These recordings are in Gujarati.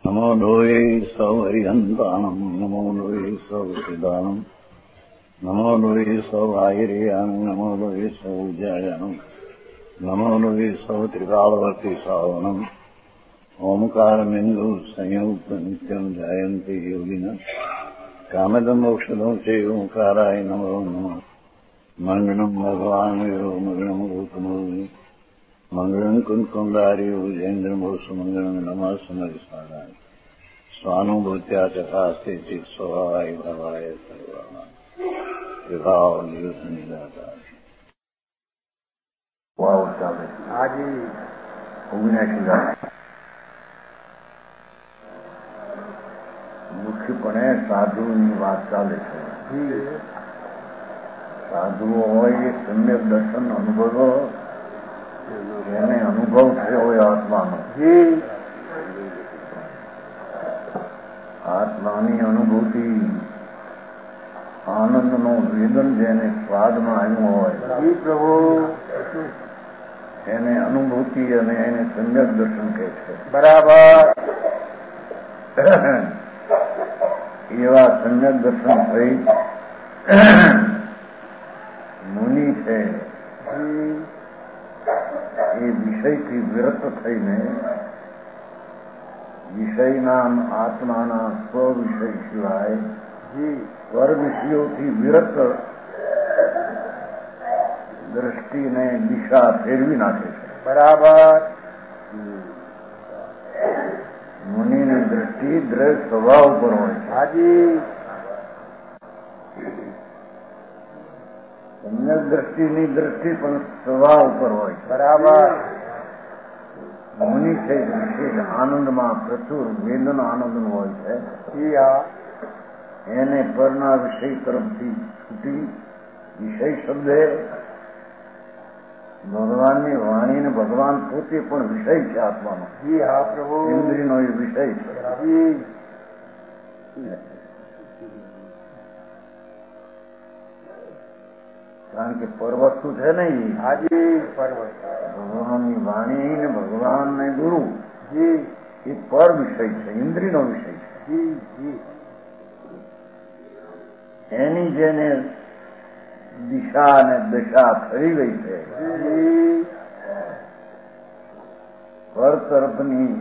નમો લોહે સૌ હરિહંતાણમ નમો લોહે સૌ સિદાનમ નમો લોહે સૌ આયર્યાનમ નમો લોહે સૌ જયાનમ નમો લોહે સૌ ત્રિકાળવર્તી સાવનમ ઓમકારમિંદુ સંયુક્ત નિત્યમ જાયંતિ યોગિન કામદમ મોક્ષદમ છે ઓંકારાય નમો નમઃ મંગળમ ભગવાન વીરો મંગળમ ભૂતમોહિ મંગળમ કુંકુંડાર્યો જૈન્દ્રમોષ મંગળમ નમઃ સમરિસ્મરાય સ્વાનુભૂત્યા ચકાસ્તે ચિત સ્વભાવાય ભવાય સર્વાના વિભાવ દિવસ નિદાતા વાવ ચાલે આજે 79 મુખ્યપણે સાધુની વાત ચાલે છે. સાધુઓ હોય એ સમ્યક દર્શન અનુભવો, એને અનુભવ થયો હોય આત્માનો. આત્માની અનુભૂતિ, આનંદનો વેદન જેને સ્વાદમાં આવ્યું હોય પ્રભુ, એને અનુભૂતિ અને એને સમ્યક દર્શન કહે છે. બરાબર. એવા સમ્યક દર્શન થઈ મુનિ છે એ વિષયથી વિરત થઈને વિષયના આત્માના સ્વવિષય સિવાય પર વિષયોથી વિરત દ્રષ્ટિને દિશા ફેરવી નાખે છે. બરાબર. મુનિની દ્રષ્ટિ દ્રઢ સ્વભાવ પર હોય છે. હાજી. સમ્યક દ્રષ્ટિની દ્રષ્ટિ પણ સ્વભાવ પર હોય છે. બરાબર. મુનિ છે વિશેષ આનંદમાં પ્રચુર વેદન આનંદ હોય છે. એને પરના વિષય તરફથી છૂટી વિષય શબ્દે ભગવાનની વાણી ને ભગવાન પોતે પણ વિષય છે આત્માનો. પ્રભુ ઇન્દ્રિયનો એ વિષય છે. કારણ કે પરવસ્તુ છે ને ભગવાનની વાણી ને ભગવાન ને ગુરુ એ પર વિષય છે, ઇન્દ્રિયનો વિષય છે. એની જેને દિશા અને દશા થઈ ગઈ છે, પર તરફની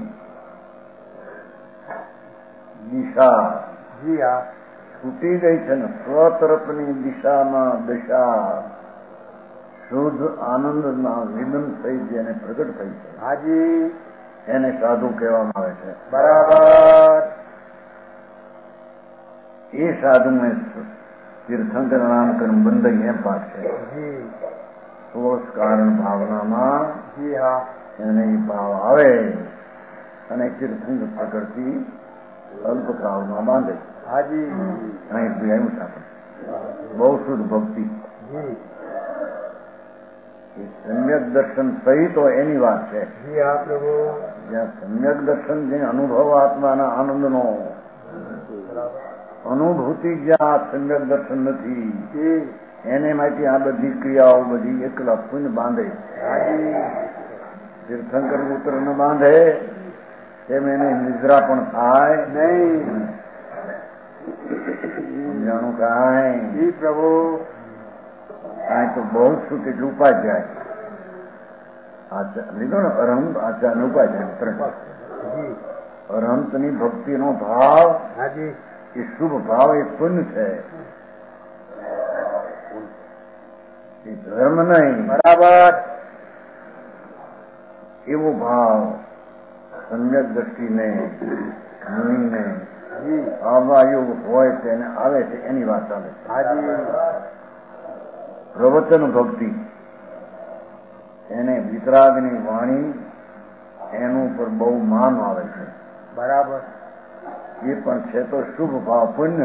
દિશા છૂટી ગઈ છે ને સ્વ તરફની દિશામાં દશા શુદ્ધ આનંદના વિદન થઈ જેને પ્રગટ થઈ છે. હાજી. એને સાધુ કહેવામાં આવે છે. બરાબર. એ સાધુને તીર્થંકર નામ કર્મ બંધ એમ પાઠ છે. સોળ કારણ ભાવનામાં એને એ ભાવ આવે અને તીર્થંકર પ્રકૃતિ અલ્પ કાળમાં બાંધે. હાજી. અહીં આવ્યું આપણે બહુ શુદ્ધ ભક્તિ. એ સમ્યક દર્શન સહિત એની વાત છે. જ્યાં સમ્યક દર્શન જે અનુભવ આત્માના આનંદનો અનુભૂતિ જ્યાં સમ્યક દર્શન નથી એને માટે આ બધી ક્રિયાઓ બધી એકલા પુણ્ય બાંધે. તીર્થંકર પુત્ર ન બાંધે તેમ એને નિદ્રા પણ થાય નહીં. જાણું કાંઈ પ્રભુ કાંઈ તો બહુ શું કેટલું ઉપાધ્યાય લીધો ને અરહંત આચાર્ય ઉપાધ્યાય ત્રણ. અરહંતની ભક્તિનો ભાવ એ શુભ ભાવ એ પુણ્ય છે, એ ધર્મ નહીં. બરાબર. એવો ભાવ સમ્યક દ્રષ્ટિને મુનિને આવા યોગ હોય તેને આવે છે. એની વાત ચાલે છે. પ્રવચન ભક્તિ એને વિતરાગની વાણી એનું પર બહુ માન આવે છે. બરાબર. એ પણ છે તો શુભ ભાવ પુણ્ય.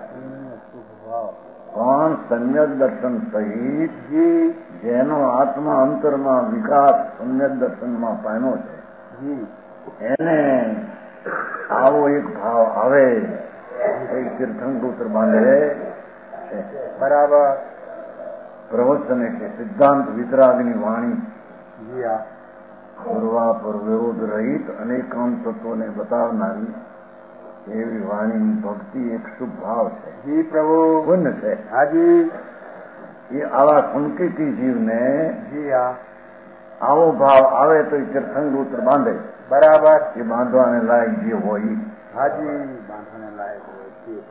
પણ સમ્યક દર્શન સહિત જેનો આત્મા અંતરમાં વિકાસ સમ્યક દર્શનમાં પામ્યો છે એને આવો એક ભાવ આવે એ તીર્થંકર બાંધે છે. બરાબર. પ્રવચન એટલે સિદ્ધાંત વિતરાગની વાણી. પૂર્વા પર વિરોધ રહિત અનેકાંત તત્વોને બતાવનારી એવી વાણીની ભક્તિ એક શુભ ભાવ છે. જી પ્રભુ. પુણ્ય છે. હાજી. એ આવા સંકેતી જીવને જી હા. આવો ભાવ આવે તો એ તીર્થંકર બાંધે. બરાબર. એ બાંધવાને લાયક જે હોય. હાજી. બાંધવાને લાયક હોય.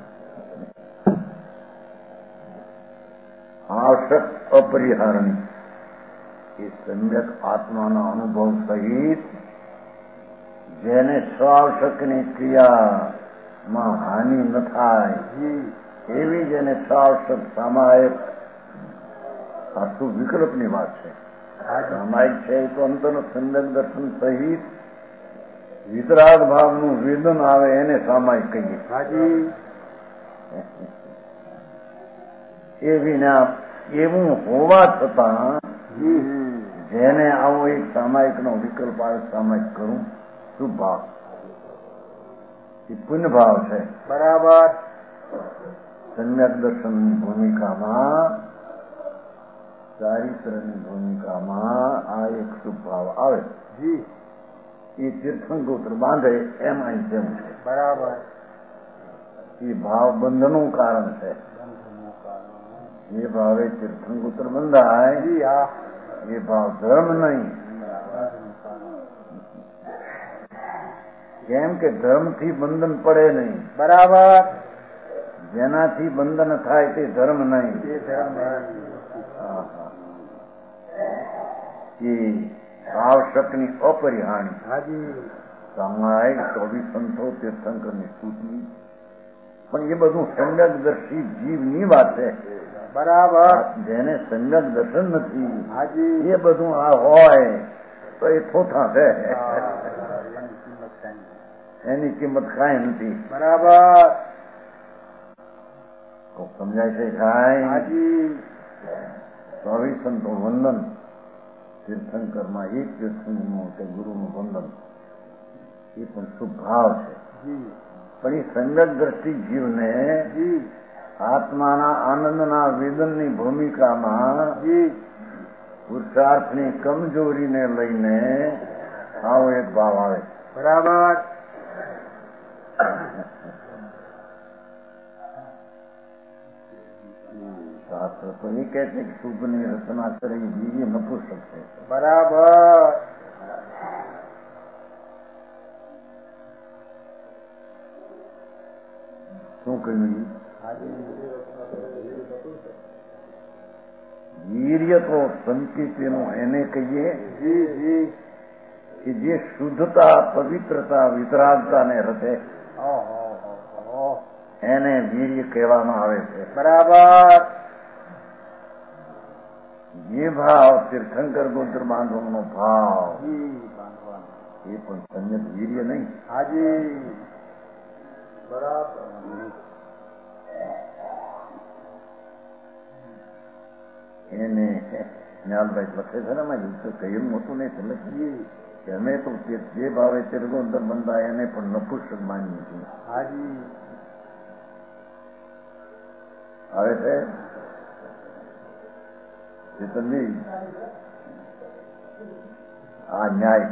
આવશ્યક અપરિહારણી એ સમ્યક આત્માના અનુભવ સહિત જેને સ્વાવશકની ક્રિયામાં હાનિ ન થાય એવી જેને સ્વાવશક સામાયિક આ શું વિકલ્પની વાત છે. સામાયિક છે એ તો અંતરનું સમ્યક દર્શન સહિત વિતરાગ ભાવનું વેદન આવે એને સામાયિક કહીએ. એવું હોવા છતાં જેને આવો એક સામાયિક નો વિકલ્પ આવે સામાયિક કરું શુભ ભાવ એ પુણ્ય ભાવ છે. બરાબર. સમ્યક દર્શનની ભૂમિકામાં ચારિત્રની ભૂમિકામાં આ એક શુભ ભાવ આવે. એ તીર્થંકર બાંધે એમ અહીં તેમ છે. બરાબર. એ ભાવ બંધનું કારણ છે. એ ભાવે તીર્થંકર બંધાય એ ભાવ ધર્મ નહીં. કેમ કે ધર્મથી બંધન પડે નહીં. બરાબર. જેનાથી બંધન થાય તે ધર્મ નહીં. એ આવશ્યકની અપરિહાણી સામાયિક 24 સંતો તીર્થંકરની સ્તુતિ પણ એ બધું સમ્યકદર્શી જીવની વાત છે. બરાબર. જેને સમ્યક દર્શન નથી એ બધું આ હોય તો એ થોથા છે. એની કિંમત કાંઈ નથી. બરાબર. તો સમજાય છે કાંઈ? 24 સંતો વંદન તીર્થંકરમાં એક તીર્થંકરનું કે ગુરુનું વંદન એ પણ શુભ ભાવ છે. પણ એ સમ્યક દ્રષ્ટિ જીવને આત્માના આનંદના વેદનની ભૂમિકામાં પુરુષાર્થની કમજોરીને લઈને આવો એક ભાવ આવે. બરાબર. શાસ્ત્ર તો એ કહે છે કે શુભની રચના કરી બીજી નપુસક છે. બરાબર. શું કહ્યું? વીર્ય તો સંકેતનું એને કહીએ કે જે શુદ્ધતા પવિત્રતા વિતરાગતાને રચે એને વીર્ય કહેવામાં આવે છે. બરાબર. જે ભાવ તીર્થંકર ગોત્ર બાંધવાનો ભાવ એ પણ સમ્યક વીર્ય નહીં. બરાબર. એને જ્ઞાનભાઈ લખે છે ને કહ્યું મોટું નહીં તો લખીએ કે અમે તો જે ભાવે તીર્થંકર બંધાય એને પણ નપુસક માનીએ છીએ. આવે છે ચેતનજી આ ન્યાય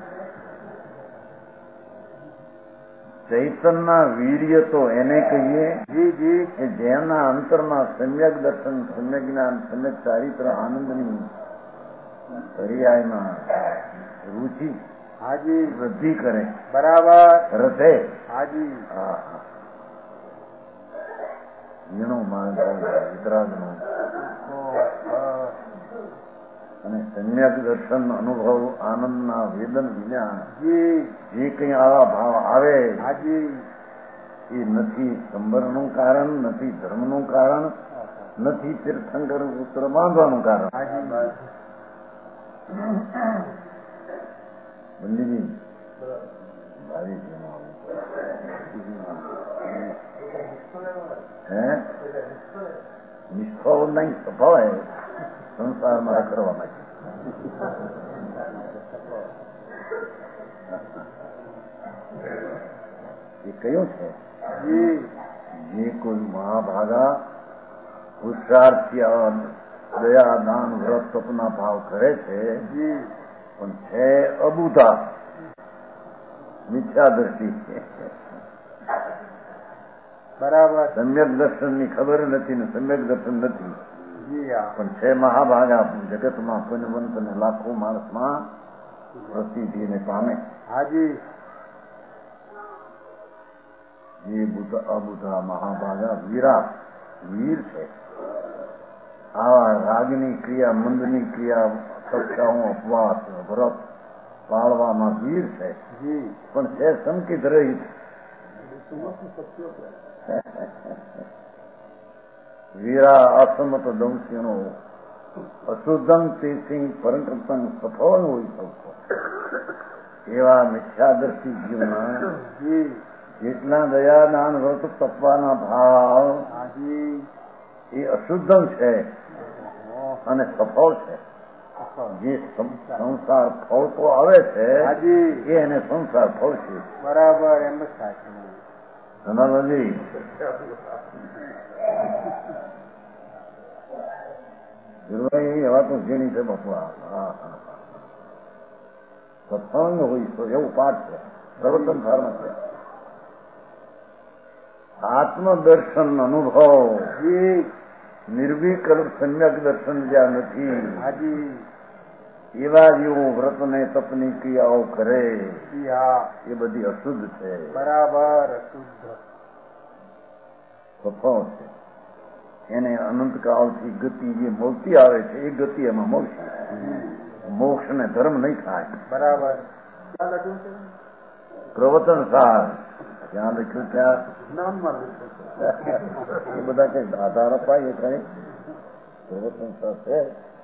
ચૈતનના વીર્ય તો એને કહીએ કે જેના અંતરમાં સમ્યક દર્શન સમ્યક જ્ઞાન સમ્યક ચારિત્ર આનંદની પર્યાયમાં રુચિ વૃદ્ધિ કરે. બરાબર. રસે હા. ઝીણો માર્ગ વિતરાગનો અને સમ્યક દર્શન અનુભવ આનંદના વેદન વિના જે કઈ આવા ભાવ આવે એ નથી સંબરનું કારણ, નથી ધર્મનું કારણ, નથી તીર્થંકર સૂત્ર બાંધવાનું કારણ. બંદીજી ભારી નિષ્ફળ નહીં સફળ સંસારમાં કરવા માટે એ કયું છે? જે કોઈ મહાભાગા પુરુષાર્થી દયા દાન વ્રત તપના ભાવ કરે છે પણ છે અબુધા, મિથ્યા દ્રષ્ટિ. બરાબર. સમ્યક દર્શનની ખબર નથી ને સમ્યક દર્શન નથી, પણ છે મહાભાગા જગતમાં પુણ્યવંત અને લાખો માણસમાં પ્રસિદ્ધિને પામે. હાજી. જે અબુધા મહાભાગા વીરા વીર છે. આવા રાગની ક્રિયા, મંદની ક્રિયા, કક્ષાઓ, અપવાસ, વ્રત પાળવામાં વીર છે, પણ છે સંકિત રહિત. વીરા અસમત દંશીનો અશુદ્ધમ તેસિંહ પરંકૃતંગ સફળ હોય સૌ. એવા મિથ્યાદર્શી જીવમાં જેટલા દયા દાન વ્રત તપવાના ભાવ એ અશુદ્ધમ છે અને સફળ છે. જે સંસાર ફળતો આવે છે એ એને સંસાર ફળ છે. બરાબર. એમ જ થાય છે. ધનાજી એવા તો જેની છે બપવા સત્સંગ હોય તો એવું પાઠ છે, પ્રવર્તન સારમાં છે. આત્મદર્શન અનુભવ નિર્વિકલ્પ સમ્યક દર્શન જ્યાં નથી, એવા જેવો વ્રતને તપની ક્રિયાઓ કરે એ બધી અશુદ્ધ છે. બરાબર. અશુદ્ધ સફળ છે. એને અનંતકાળથી ગતિ જે મળતી આવે છે એ ગતિ એમાં મળશે. મોક્ષ ને ધર્મ નહીં થાય. બરાબર. પ્રવચન સાર ત્યાં લખ્યું ત્યાં એ બધા કઈ આધાર અપાય કઈ પ્રવચન સાર છે.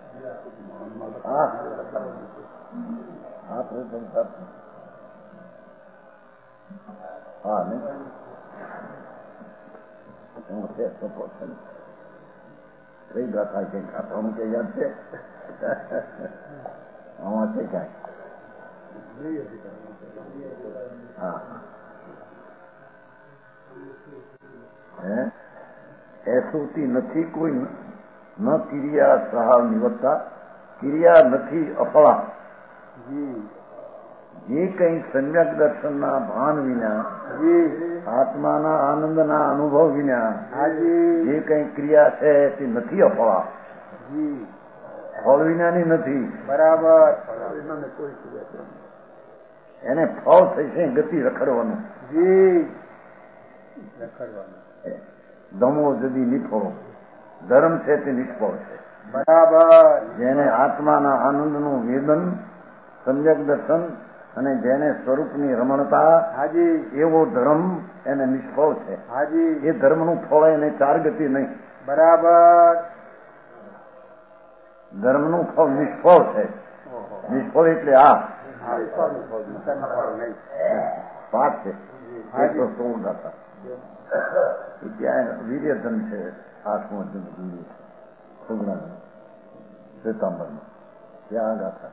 હા પ્રવચન સાર હા ને કઈ ગાથા કઈ ગાથાનું કઈ યાદ છે? આમાં છે કઈ? હા એસોથી નથી કોઈ ન ક્રિયા સહાવ નિવત્તા, ક્રિયા નથી અફળા. જે કઈ સમ્યક દર્શનના ભાન વિના, આત્માના આનંદના અનુભવ વિના જે કઈ ક્રિયા છે તે નથી અફળા, ફળ વિનાની નથી. બરાબર. એને ફળ થશે ગતિ રખડવાનું. ધમો જદી નિષ્ફળો, ધર્મ છે તે નિષ્ફળ છે. બરાબર. જેને આત્માના આનંદનું વેદન, સમ્યક દર્શન અને જેને સ્વરૂપની રમણતા, એવો ધર્મ એને નિષ્ફળ છે. એ ધર્મનું ફળ એને ચાર ગતિ નહીં. બરાબર. ધર્મનું ફળ નિષ્ફળ છે. નિષ્ફળ એટલે આ પાઠ છે. 116 ગાથા. ત્યાં વીર્યધન છે. 8મો વીર્ય છે છોકરા શ્વેતાંબરમાં. ત્યાં ગાથા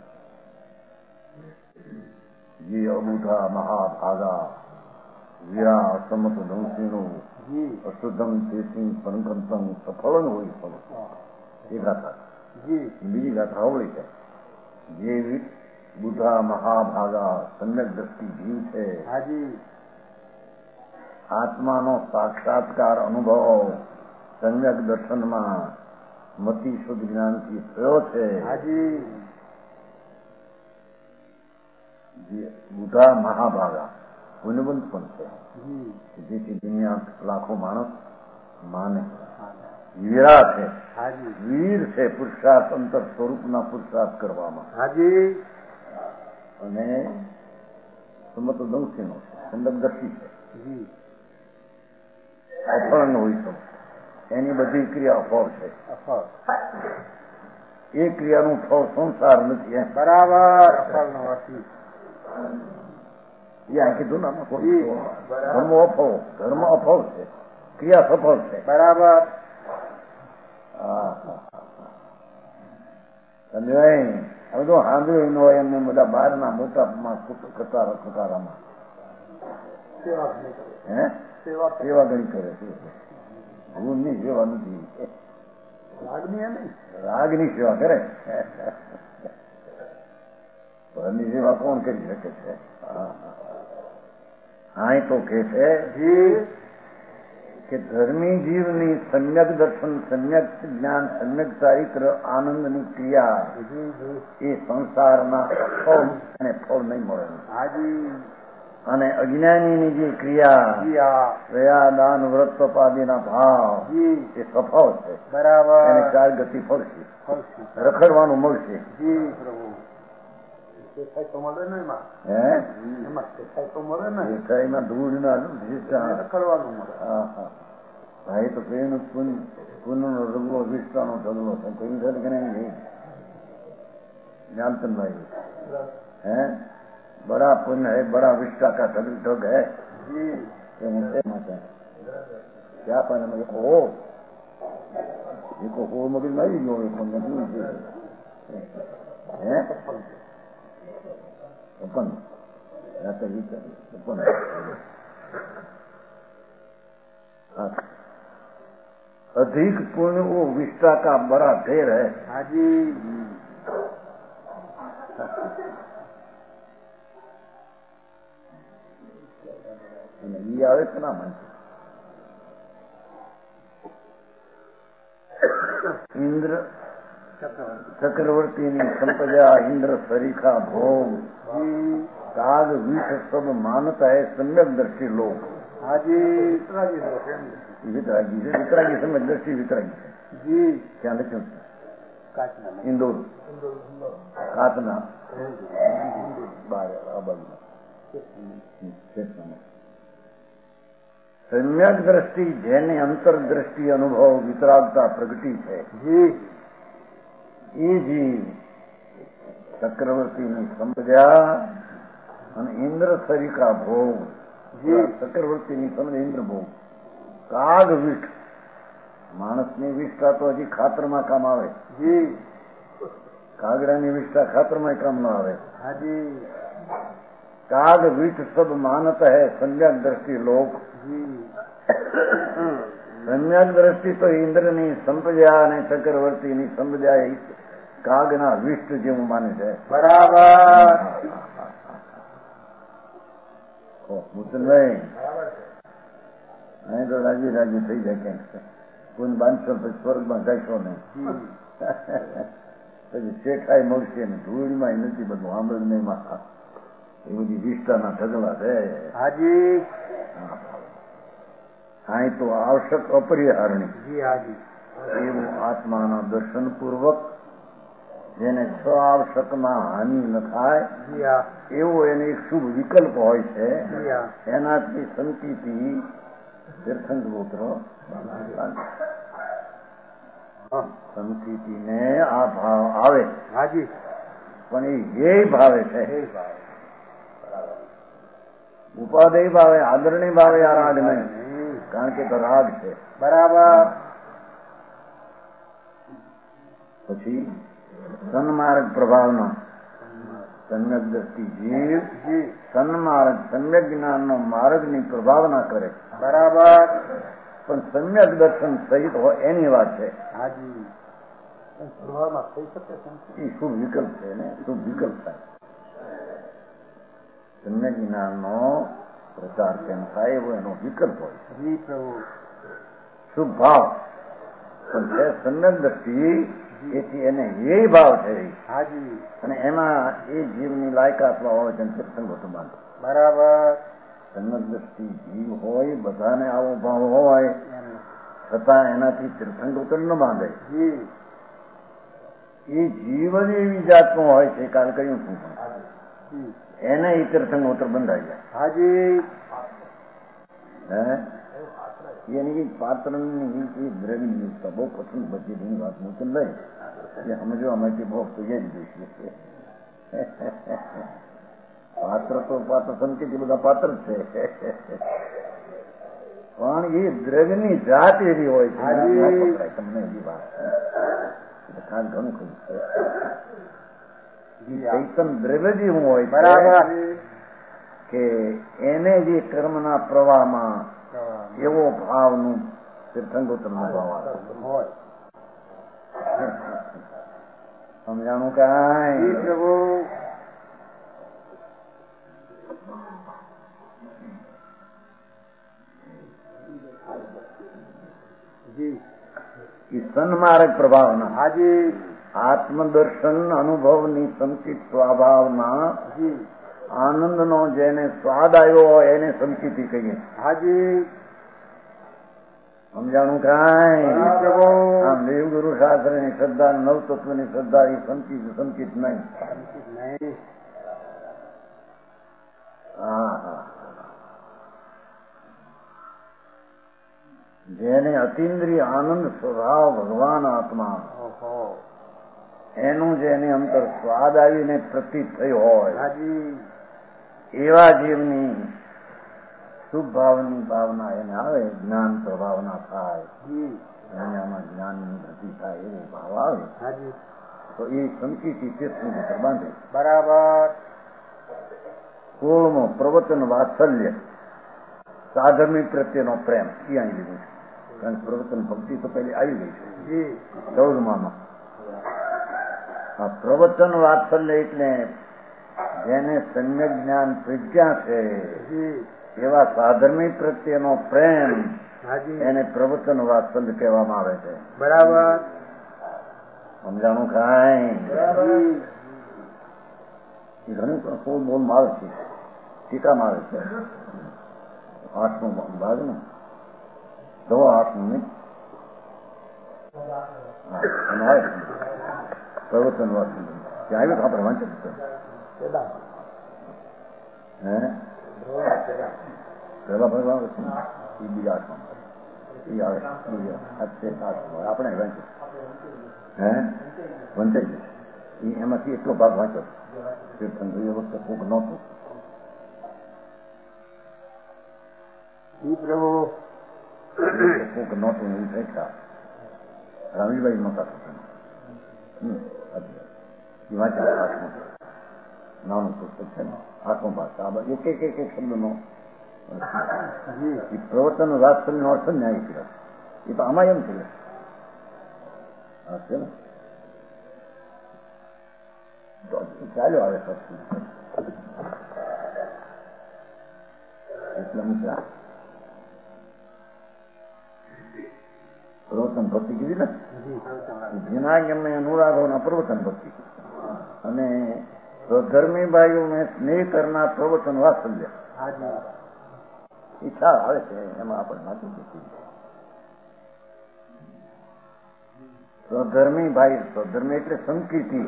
જે અબુધા મહાભાગા વીરા અસમત દંશીનું અશુદ્ધમ તેસિંહ પરંકંતમ સફળ હોય ફળ. એ ગાથા. બીજી ગાથા હોળી છે. જે બુધા મહાભાગા સમ્યક દ્રષ્ટિ જીવ છે, આત્માનો સાક્ષાત્કાર અનુભવ સમ્યક દર્શનમાં મતિ શુદ્ધ જ્ઞાનથી થયો છે. જે બુધા મહાભાગા પુણ્યવંત પણ છે, જેથી દુનિયા લાખો માણસ માને. વીરા છે, વીર છે પુરુષાર્થ અંતર સ્વરૂપના પુરુષાર્થ કરવામાં. અને સમત દંશીનો છે, સંદર્ભદર્શી છે. અફળ હોય તો એની બધી ક્રિયા અફળ છે. એ ક્રિયાનું ફળ સંસાર નથી. બરાબર. ત્યાં કીધું ને ધર્મ અફળ, ધર્મ અફળ છે, ક્રિયા સફળ છે. બરાબર. હવે તો સાંભળ્યું ન હોય એમને બધા બહારના મોટામાં ખટારામાં સેવા ઘણી કરે છે. ગુણની સેવા નથી, રાગની સેવા કરે. પરની સેવા કોણ કરી શકે છે? હા તો કે છે કે ધર્મી જીવની સમ્યક દર્શન, સમ્યક જ્ઞાન, સમ્યક ચારિત્ર, આનંદની ક્રિયા એ સંસારના ફળ અને ફળ નહીં મળે. અને અજ્ઞાનીની જે ક્રિયા દયા, દાન, વ્રત, તપાદીના ભાવ એ સફળ છે. બરાબર. એને ચાર ગતિ ફળશે, રખડવાનું મળશે. એમાં ધૂળ ના રખડવાનું મળે. ભાઈ તો પુનઃ નો રગલો, વિસ્તાનો ઢગલો છે. કોઈ કે નહીં જાનતનભાઈ હે बड़ा पुण्य है, बड़ा विष्टा का ढग है. क्या पाने में हो मगर नहीं लो अधिक पुण्य वो विष्टा का बड़ा ढेर है. हाँ जी. આવે છે ના માનશે. ઇન્દ્ર ચક્રવર્તીની સંપદા, ઇન્દ્ર સરીખા ભોગ, કાગ વિષ સબ માનતા હૈ સમ્યક દ્રષ્ટિ લોક. વિતરાગી છે, વિતરાગી સમ્યક દ્રષ્ટિ વિતરાગી છે. ક્યાં લખ્યું છે? ઇન્દોર, કાતના સમ્યક દ્રષ્ટિ જેને અંતરદ્રષ્ટિ અનુભવ વિતરાગતા પ્રગટી છે એ જીવ ચક્રવર્તીની સંપદા અને ઇન્દ્ર સરિકા ભોગ. ચક્રવર્તીની સમજ ઇન્દ્ર ભોગ, કાગ વિષ. માણસની વિષ્ઠા તો હજી ખાતરમાં કામ આવે. કાગડાની વિષ્ઠા ખાતરમાં કામ ન આવે. કાગ વિષ સબ માનત હૈ સમ્યક દ્રષ્ટિ લોક. સમ્યક દ્રષ્ટિ તો ઇન્દ્રની સંપદા અને ચક્રવર્તીની સંપદા કાગના વિષ્ટ જેવું માને છે. બરાબર. મુસલભાઈ અહીં તો રાજી રાજી થઈ જાય. ક્યાંક કોઈ બાંધશો પછી સ્વર્ગમાં જશો ને પછી શેખાય મળશે ને ધૂળમાં નથી બધું આંબળ નહીં માં. એ બધી વિષ્ટાના ઢગલા છે. હાજી. અહીં તો આવશ્યક અપરિહારણી એવું આત્માના દર્શન પૂર્વક જેને છ આવશ્યકમાં હાનિ ન થાય એવો એને એક શુભ વિકલ્પ હોય છે. એનાથી સંતિથી તીર્થંકગોત્ર સંતિને આ ભાવ આવે. પણ એ ધ્યેય ભાવે છે. ઉપાદેય ભાવે, આદરણીય ભાવે આ રાગ નહીં. કારણ કે તો રાગ છે. બરાબર. પછી સન્માર્ગ પ્રભાવનો સમ્યક દ્રષ્ટિ જીવ સન્માર્ગ સમ્યક જ્ઞાનનો માર્ગની પ્રભાવના કરે. બરાબર. પણ સમ્યક દર્શન સહિત હોય એની વાત છે. એ શુભ વિકલ્પ છે ને, શુભ વિકલ્પ થાય. સમ્યક જ્ઞાનનો પ્રચાર કેમ થાય એવો એનો વિકલ્પ હોય. શુભ ભાવ પણ છે સમ્યક દ્રષ્ટિ. એથી એને એ ભાવ છે અને એમાં એ જીવની લાયકાતમાં હોય છે તીર્થંકર બાંધે. બરાબર. સમ્યક દ્રષ્ટિ જીવ હોય, બધાને આવો ભાવ હોય છતાં એનાથી તીર્થંકર ન બાંધે. એ જીવ જ એવી જાતનો હોય છે. કાલ કહ્યું શું એને એ તીર્થંકર બંધાઈ જાય. એની પાત્રની દ્રવ્ય બહુ પસંદ બધી વાત મૂકી લઈ એ સમજવા માટે બહુ તૈયારી જોઈશે. પાત્ર તો પાત્ર સંકેત બધા પાત્ર જ છે પણ એ દ્રવ્યની જાત એવી હોય છે. તમને એવી વાત ખાસ ઘણું ખરું છે. ચૈતન દ્રવ્ય જેવું હોય. બરાબર. કે એને જે કર્મના પ્રવાહમાં એવો ભાવનું તીર્થંકરનો ભાવ હોય. સમજાણું કાંઈ? સન્માર્ગ પ્રભાવના હાજી આત્મદર્શન અનુભવની સંચિત સ્વભાવના આનંદનો જેને સ્વાદ આવ્યો હોય એને સંચિતી કહીએ. હાજી સમજાણું કાંઈ? આમ દેવગુરુ શાસ્ત્રની શ્રદ્ધા, નવતત્વની શ્રદ્ધા એ સંચિત નહીં. જેને અતિન્દ્રિય આનંદ સ્વભાવ ભગવાન આત્મા એનું જેની અંતર સ્વાદ આવીને પ્રતીત થયો હોય એવા જીવની શુભ ભાવની ભાવના એને આવે, જ્ઞાન પ્રભાવના થાય, એને આમાં જ્ઞાનની ગતિ થાય એવો ભાવ આવે તો એ સંકિતી તીર્થની અંદર બાંધે. બરાબર. 16મો પ્રવચન વાત્સલ્ય, સાધર્મી પ્રત્યેનો પ્રેમ. એ અહીં લીધું છે, કારણ કે પ્રવચન ભક્તિ તો પહેલી આવી ગઈ છે 14માં. આ પ્રવચન વાત્સલ્ય એટલે જેને સમ્યક જ્ઞાન પ્રજ્ઞા છે એવા સાધર્મી પ્રત્યેનો પ્રેમ, એને પ્રવચન વાત્સલ્ય કહેવામાં આવે છે. બરાબર. સમજાણું કાંઈ? એ ઘણી પણ બોલમાં આવે છે, ટીકામાં આવે છે. 8મો ભાગ ને 8મું નહીં આવે પ્રવચન વાત્સલ્ય. ત્યાં આવ્યું તો આપણે વાંચે પેલા ભાગ આવે છે એ બીજા 8માં એ આવે આપણે વાંચે વંચાઈ જશે. એમાંથી એટલો ભાગ વાંચો કીર્તન એ વખતે કોક નહોતું. કોક નહોતું એવું થતા રવિભાઈ નહોતા થતા એ વાંચ્યા 8માં નાનું પુસ્તક છે ને 8મો ભાગ. એક શબ્દનો પ્રવચન વાત્સલ્યનો અર્થ જ ન્યાય કર્યો. એ તો આમાં એમ છે ને ચાલ્યો આવે સત્સંગ એટલે મિત્ર પ્રવચન ભક્તિ કીધી ને જેના ગમે અનુરાગોના પ્રવચન ભક્તિ અને ધર્મી ભાઈઓને સ્નેહ કરનાર પ્રવચન વાત્સલ્ય. ઈચ્છા આવે છે એમાં આપણે નાખી દીધી. સ્વધર્મી ભાઈ, સ્વધર્મી એટલે સંકીર્તિ,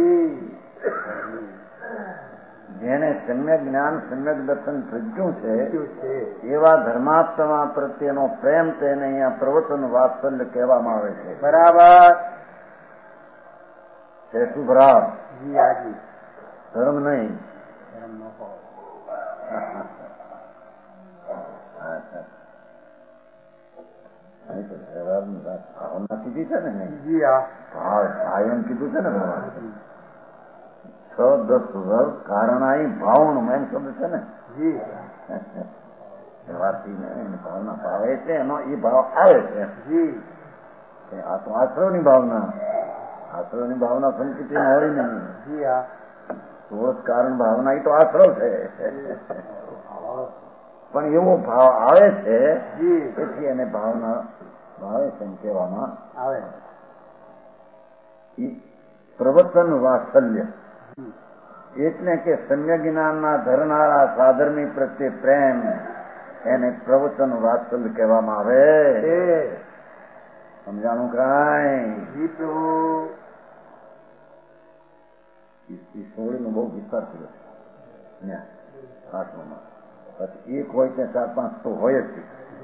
જેને સમ્યક જ્ઞાન સમ્યક દર્શન પ્રજ્ઞું છે એવા ધર્માત્મા પ્રત્યેનો પ્રેમ તેને અહીંયા પ્રવચન વાત્સલ્ય કહેવામાં આવે છે. બરાબર છે શુભરામ. ધર્મ નહીં. ભાવના કીધી છે ને એમ કીધું છે ને ભગવાન 6-10 વર્ષ કારણાઈ ભાવણ એમ શબ્દ છે ને ભાવના ભાવે છે એનો એ ભાવ આવે છે. આ તો આશ્રવની ભાવના, આશ્રવની ભાવના સંકિત હોય નહીં. સ્ત્રોત કારણ ભાવના એ તો આશ્રવ છે પણ એવો ભાવ આવે છે તેથી એને ભાવના ભાવે છે એમ કહેવામાં આવે. પ્રવચન વાત્સલ્ય એટલે કે સમ્યક જ્ઞાનના ધરનારા સાધર્મી પ્રત્યે પ્રેમ, એને પ્રવચન વાત્સલ્ય કહેવામાં આવે. સમજાણું કાંઈ? સોળીનો બહુ વિસ્તાર થયો છે 8માં. પછી એક હોય ત્યાં 4-5 તો હોય જ.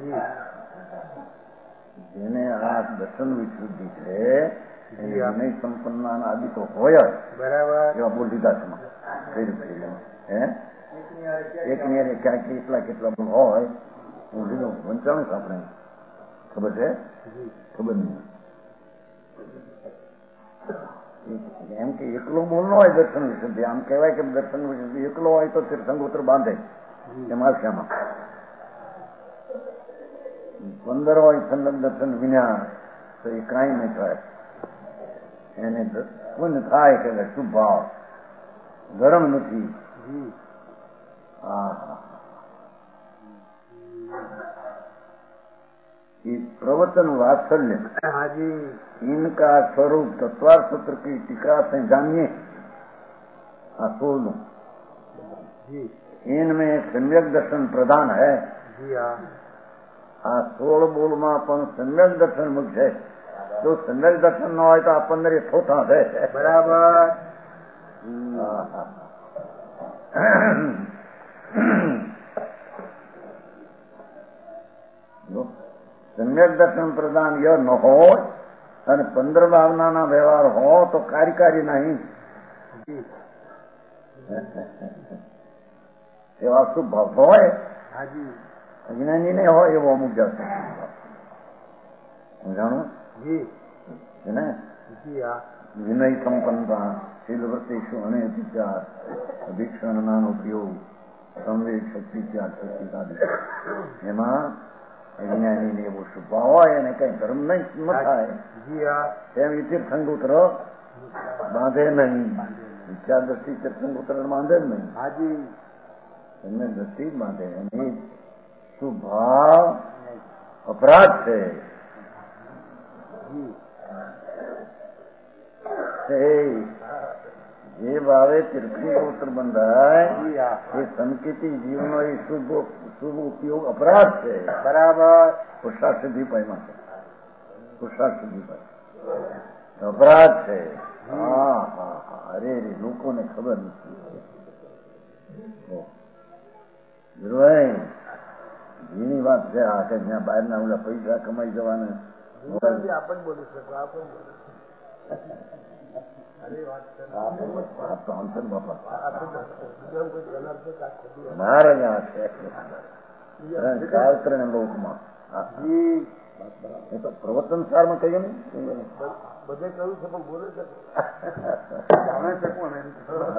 જેને આ દર્શન વિશુદ્ધિ છે વિનય સંપન્ન આદિ તો હોય જ. બરાબર. એવા બોલ દીધા છે એકની હારે ક્યાંક કેટલા બોલ હોય હું લીધું વંચાણું છે આપણે. ખબર છે? ખબર નહીં. એમ કે એકલો બોલ ન હોય દર્શન વિશુદ્ધિ. આમ કહેવાય કે દર્શન વિશુદ્ધિ એકલો હોય તો તીર્થંગોત્ર બાંધે એમ આખ્યામાં. 15 હોય સંલગ્ન દર્શન વિના તો એ કાંઈ નહીં થાય. એને પુણ્ય થાય કે શુભ ભાવ ગરમ નથી. ये प्रवचन वात्सल्य हाँ जी इनका स्वरूप तत्वार सूत्र की टीका से जानिए। 16 जी इनमें सम्यक दर्शन प्रधान है। जी हाँ 16 બોલમાં પણ સમ્યક દર્શન મુખ્ય છે। જો સમ્યક દર્શન ન હોય તો આપણને થોથા છે બરાબર સમ્યક દર્શન પ્રદાન ય ન હોય અને 15 ભાવનાના વ્યવહાર હો તો કાર્યકારી નહીં એવા શુભ ભાવ હોય हाँ जी અજ્ઞાની ને હોય એવો અમુક જાતો સમજાણું जी ને जी हाँ વિનય સંપન્નતા શીલવૃત્તિષુ અનેતિચાર અભિક્ષણનાનો ઉપયોગ સંવેગ શક્તિ ત્યાગ શક્તિકાદી એમાં અજ્ઞાનીને એવો શુભ ભાવ હોય એને કઈ ધર્મ નહીં ન થાય जी हाँ એમ એ તીર્થંગોત્ર બાંધે નહીં વિચાર દ્રષ્ટિ તીર્થંગોત્ર બાંધે જ નહીં हाँ जी એમને દ્રષ્ટિ જ બાંધે અને શુભ ભાવ અપરાધ છે જે ભાવે તીર્થંગોત્ર બંધાય जी हाँ એ સંકેતી જીવનો એ શુભ ઉપયોગ અપરાધ છે बराबर પુરુષાર્થ સિદ્ધિ પાયમાં છે પુરુષાર્થ સિદ્ધિ પાય અપરાધ છે હા હા હા અરે રે લોકોને ખબર નથી જેની વાત છે આ કે જ્યાં બહારના ઓલા પૈસા કમાઈ જવાના आप बोली सको आप તો અંતર બાપા जी મારા છે શાસ્ત્ર ને લોકમાં એ તો પ્રવચન સારમાં કહ્યું ને બધે કહ્યું છે પણ બોલે છે જાણે છે કોણ એમ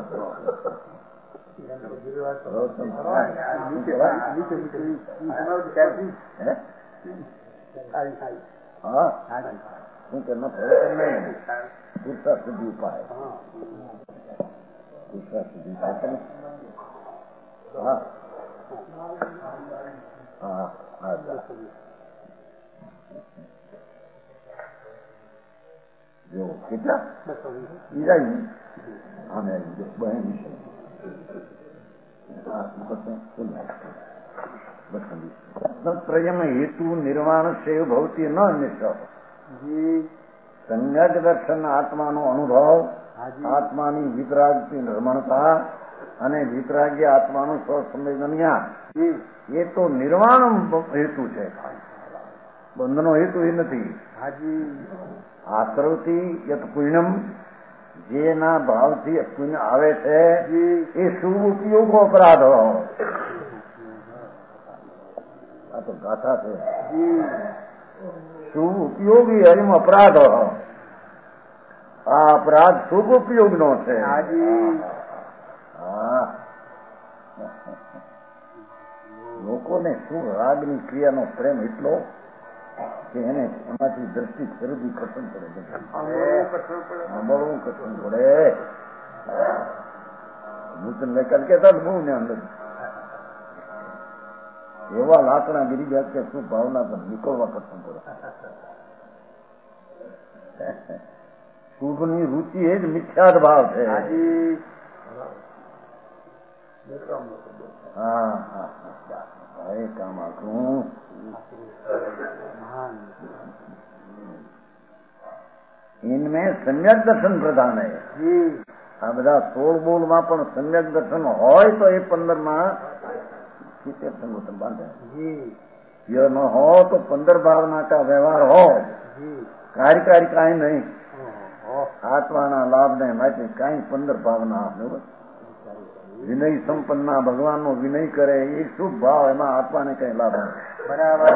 હા શું કે પ્રવચન નહીં પુરુષાર્થ સુધી ઉપાય પુરુષાર્થ સુધી ઉપાય હા હા હા જો કેટલા ઈરાઈ આને બહેન પ્રયમ હેતુ નિર્વાણ સેવ ભવતી ન નિશ્ચય સંજ્ઞક દર્શન આત્માનો અનુભવ આત્માની વિતરાગથી નિર્મણતા અને વિતરાગ્ય આત્માનું સ્વસંવેદનિયા એ તો નિર્વાણ હેતુ છે બંધનો હેતુ એ નથી આશ્રવથી યત પુણ્યમ જેના ભાવથી પુણ્ય આવે છે એ શુભ ઉપયોગો અપરાધ આ તો ગાથા છે શુભ ઉપયોગી હરિમ અપરાધ આ અપરાધ શુભ ઉપયોગ નો છે લોકોને શું રાગની ક્રિયાનો પ્રેમ એટલો કે એને એમાંથી દ્રષ્ટિ ખરીદી કઠણ પડે સાંભળવું કઠણ પડે નૂતન લેખન કેતા બહુ ને અંદર એવા લાકડા ગીરી ગયા કે શું ભાવના પણ નીકળવા કઠણ પડે શુભની રુચિ એ જ મિથ્યાદ ભાવ છે હા હા હા એ કામ આખું इनमें सम्यक दर्शन प्रधान है આ બધા 16 બોલમાં પણ સમ્યક દર્શન હોય તો એ 15 માં સંગોતન બાંધે ય ન હો તો 15 ભાવના કા વ્યવહાર હો કાર્યકારી કાંઈ નહીં આત્માના લાભને માટે કાંઈ 15 ભાવના વિનય સંપન્ના ભગવાનનો વિનય કરે એ શુભ ભાવ એમાં આત્માને કઈ લાભ બરાબર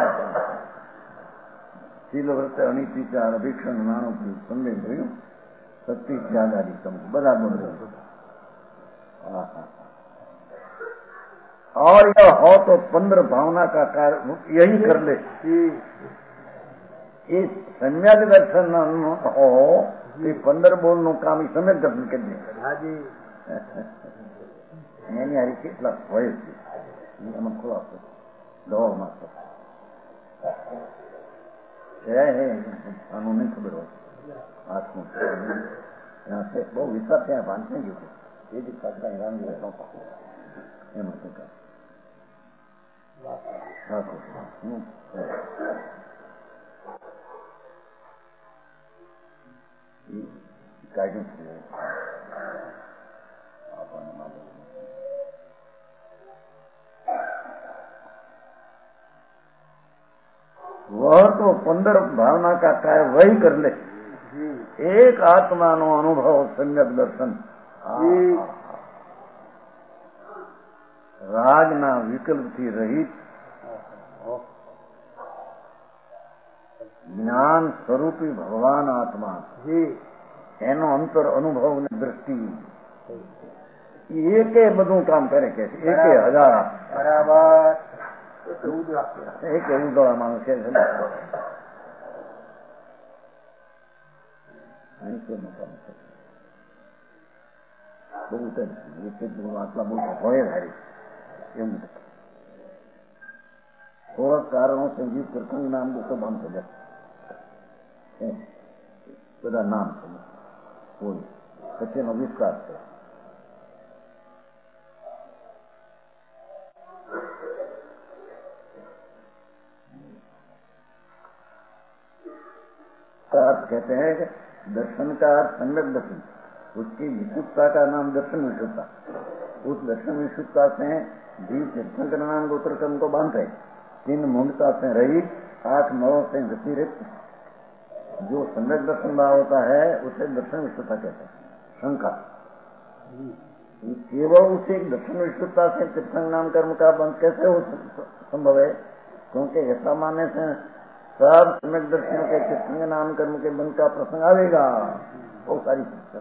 શીલ વ્રત અનિતિચાર અભિક્ષણ નાણું સંદેહ થયું शक्ति ज्यादारी तुमको बराबर और यह हो तो 15 भावना का कार्य यही कर ले ये सम्यक दर्शन हो ये 15 बोल नो काम सम्यक दर्शन कर दे એની હારી કેટલાક હોય છે એમાં ખુલાસો દવામાં આનું નહીં ખબર હોય હાથનું બહુ વિસ્તાર ત્યાં વાંચી ગયું છે એ જ પાછા હેરાન નહોતા એમાં શું કામ કાઢ્યું છે આપણને માટે वह तो 15 भावना का कार्य वही कर ले एक आत्मा नो अनुभव सम्यक दर्शन राग ना विकल्प थी रहित ज्ञान स्वरूपी भगवान आत्मा एनो अंतर अनुभव ने दृष्टि एके बधु काम करे के एके हजारा बराबर એક એવું તો માણસ છે બહુ આટલા બહુ હોય હારી એમ થોડા કારણો સંજીવ પ્રસંગ નામ તો બંધ થઈ જાય બધા નામ હોય પછી એનો વિસ્તાર છે कहते हैं कि दर्शन का अर्थ सम्यक दर्शन उसकी विशुद्धता का नाम दर्शन विशुद्धता उस दर्शन विशुद्धता से जीव तीर्थंकर नाम गोत्रकर्म को बांधते तीन मूलता से रही 8 नौ से व्यतिरिक्त जो सम्यक दर्शन भाव होता है उसे दर्शन विशुद्धता कहते हैं शंका केवल उसे दर्शन विशुद्धता से तीर्थंकर नाम कर्म का बंध कैसे हो संभव है क्योंकि ऐसा मानने से सब सम्यक दर्शन के तीर्थंकर नाम कर्म के बंध का प्रसंग आवेगा बहुत सारी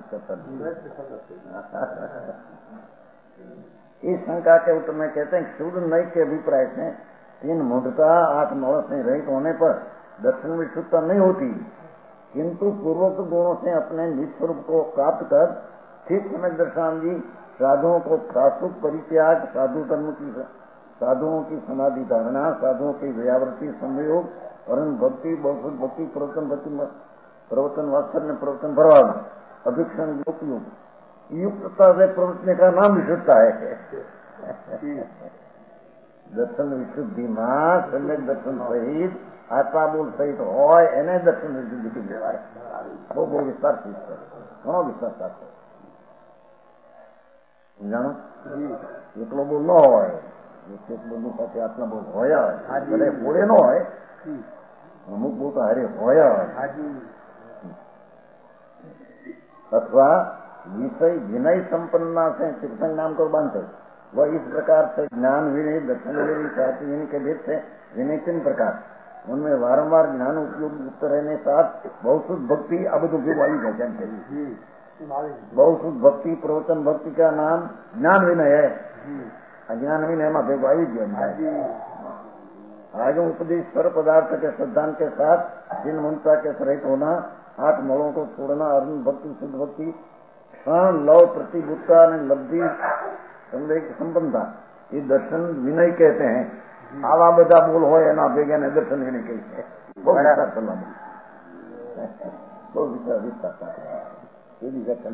इस शंका के उत्तर में कहते हैं शुद्ध नई के अभिप्राय से 3 मूढ़ता 8 नौलस में रहित होने पर दर्शन विशुद्धता नहीं होती किंतु पूर्वोक्त गुणों से अपने निज स्वरूप को प्राप्त कर ठीक सम्यक दर्शन जी साधुओं को प्रासुक परित्याग साधुओं की समाधि धारणा साधुओं की व्यावृत्ति संयोग परम भक्ति बहुत भक्ति प्रवर्तन वात्सल्य प्रवर्तन भरवाना अभिक्षण उपयोग युक्तता से प्रवर्तने का नाम विशुद्धता है दर्शन विशुद्धि मां सम्यक दर्शन सहित आत्मा बोल सहित हो दर्शन विशुद्धि की कहेवाय बहु विस्तार घणो विस्तार સાથે જાણો એકલો બોલ ન હોય એક બધું સાથે આત્મા બોલ હોય ભલે બોલે ન હોય અમુક બહુ તો હારે હોય अथवा विषय विनय संपन्ना से तीर्थंकर नाम को बांधते वह इस प्रकार से ज्ञान विनय दर्शन विनय साथ विनय के भेद से विनय 3 प्रकार उनमें वारंवार ज्ञान उपयोग युक्त रहने साथ बहुत शुद्ध भक्ति अब तो वाली पहचान चाहिए बहुत शुद्ध भक्ति प्रवचन भक्ति का नाम ज्ञान विनय है अज्ञान विनय में भेद आई आगे उपदेश पर पदार्थ के सिद्धांत के साथ जिन ममता के सहित होना 8 मलों को छोड़ना अर्जुन भक्ति शुद्ध भक्ति क्षण लव प्रतिभूता लब्धि संबंधा ये दर्शन विनय कहते हैं आवा बधा बोल हो भेगा ने दर्शन विनय कही है बहुत विचार विस्तार व्याख्यान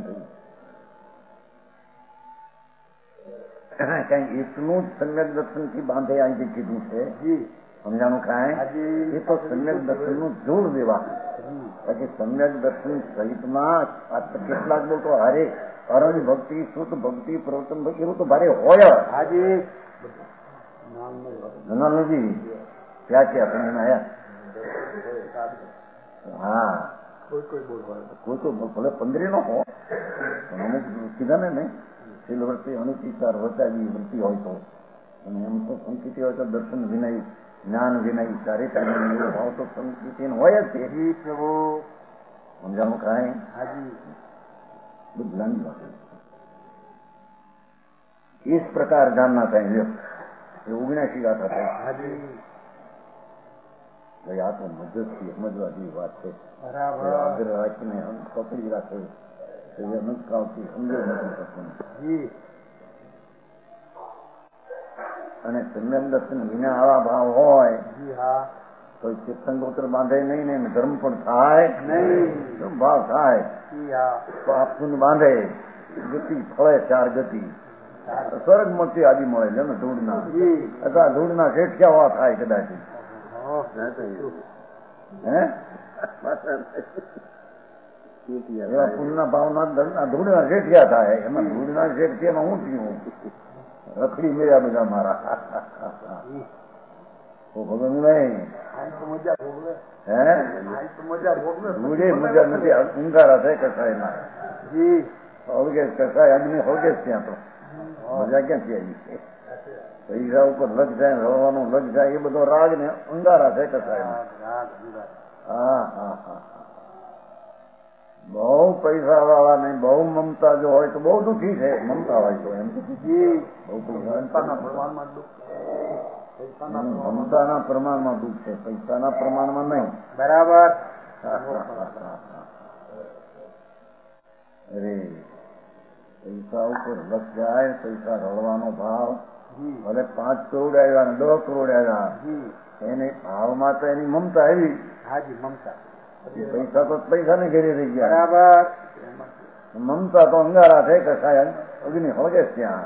कहीं इतनु सम्यक दर्शन की बांधे आई थी कीधु से समझाणु खाए ये तो सम्यक दर्शन नु जोड़ देवा बाकी सम्यक दर्शन सहित में કેટલાક બોલ તો હારે અરજ ભક્તિ શુદ્ધ ભક્તિ પ્રવચન ભક્તિ એવું તો ભારે હોય નંદનજી क्या क्या समझ में आया हाँ कोई भले 15 નો हो અમુક સીધા ને નહીં શીલવૃત્તિ અનુચિતાર વચાવી વૃત્તિ હોય તો અને એમ તો સંકિતિ હોય તો દર્શન વિનય જ્ઞાન વિનય ચારિત્ર ભાવ તો સંકિતિ હોય જ છે પ્રભુ સમજાણું કાંઈ बुद्धि बात इस प्रकार जानना चाहिए ये 79 बात है भाई आ तो मदद की समझवादी बात है बराबर ने हम पकड़ी रखे समझे नहीं सकते जी અને સમ્યક દર્શન વિના આવા ભાવ હોય જી હા તો તીર્થંકરોત્ર બાંધે નહીં ને ધર્મ પણ થાય નહીં, ભાવ થાય જી હા પાપુન બાંધે ગતિ ફળે 4 ગતિ સ્વર્ગ મોટી આદિ મળે છે ને ધૂળના અથવા ધૂળના શેઠિયાવા થાય કદાચ એવા પુણ્યના ભાવના ધૂળના શેઠિયા થાય. એમાં ધૂળના શેઠિયામાં હું થયું રખડી મેળ્યા બધા મારા ભગવાન નહીં ધૂળે મજા નથી ઊંઘારા થાય કસાયમાં હોગે કસાય અગ્નિ હોગે ત્યાં તો મજા ક્યાંથી આવી છે? પૈસા ઉપર લગ જાય રવાનું લગ જાય એ બધો રાગ ને અંગારા છે કસાયમાં. હા હા હા બહુ પૈસા વાળા ને બહુ મમતા જો હોય તો બહુ દુઃખી છે. મમતા હોય તો એમ બહુ મમતાના પ્રમાણમાં દુઃખ છે, પૈસાના પ્રમાણમાં નહીં. બરાબર. અરે પૈસા ઉપર લગ જાય, પૈસા રળવાનો ભાવ ભલે 5 કરોડ આવ્યા ને 10 કરોડ આવ્યા એને ભાવમાં તો એની મમતા આવી. હાજી મમતા પૈસા તો પૈસા ને ઘેરી રહી ગયા. બરાબર. મમતા તો અંગારા છે કસાય અગ્નિ હોગે ત્યાં.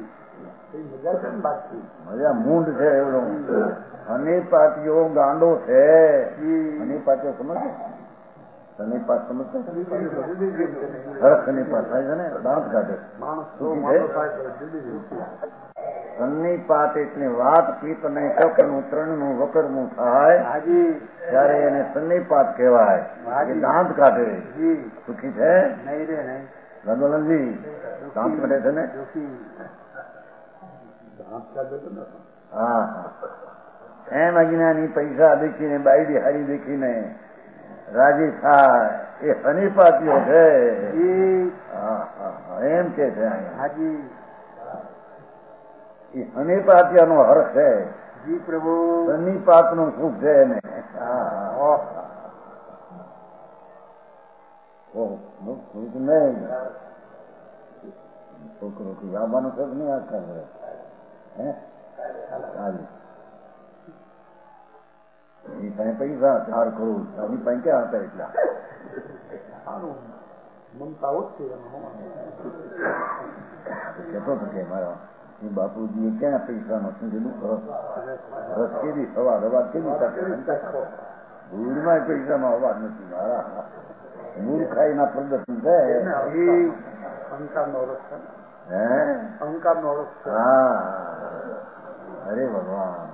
મજા મૂંડ છે એવડો. અનિપાતીઓ ગાંડો છે. અનિપાતીઓ સમજે સનીપાત સમજતા સનીપાત થાય છે ને દાંત કાઢે સન્નિપાત એટલે વાત પિત્ત ને કફનું 3નું વકરનું થાય ત્યારે એને સન્નિપાત કહેવાય. દાંત કાઢે. સુખી છે રંગોલનજી દાંત કાઢે છે ને. હા એમ અજ્ઞાની પૈસા દેખીને બાયડી હારી દેખીને રાજી થાય એ સનીપાતીઓ છે. એમ કે છે એ સનીપાતીયાનો હર્ષ છે. જી પ્રભુ. સનીપાત નું સુખ છે એને. નહીં છોકરો આવવાનું છે નહીં આખા ઘરે એની પાસે પૈસા 4 કરોડ એની પાસે ક્યાં હતા એટલા? મમતા ઓછી કેતો હતો કે મારા બાપુજીએ ક્યાં પૈસાનો શું કીધું રસ કેવી સવાર અવાજ કેવી ધૂળમાં પૈસામાં અવાજ નથી મારા. મૂર્ખાઈના પ્રદર્શન છે. અહંકારનો અવરોધ છે. હે અહંકારનો અવરોધ છે. હા અરે ભગવાન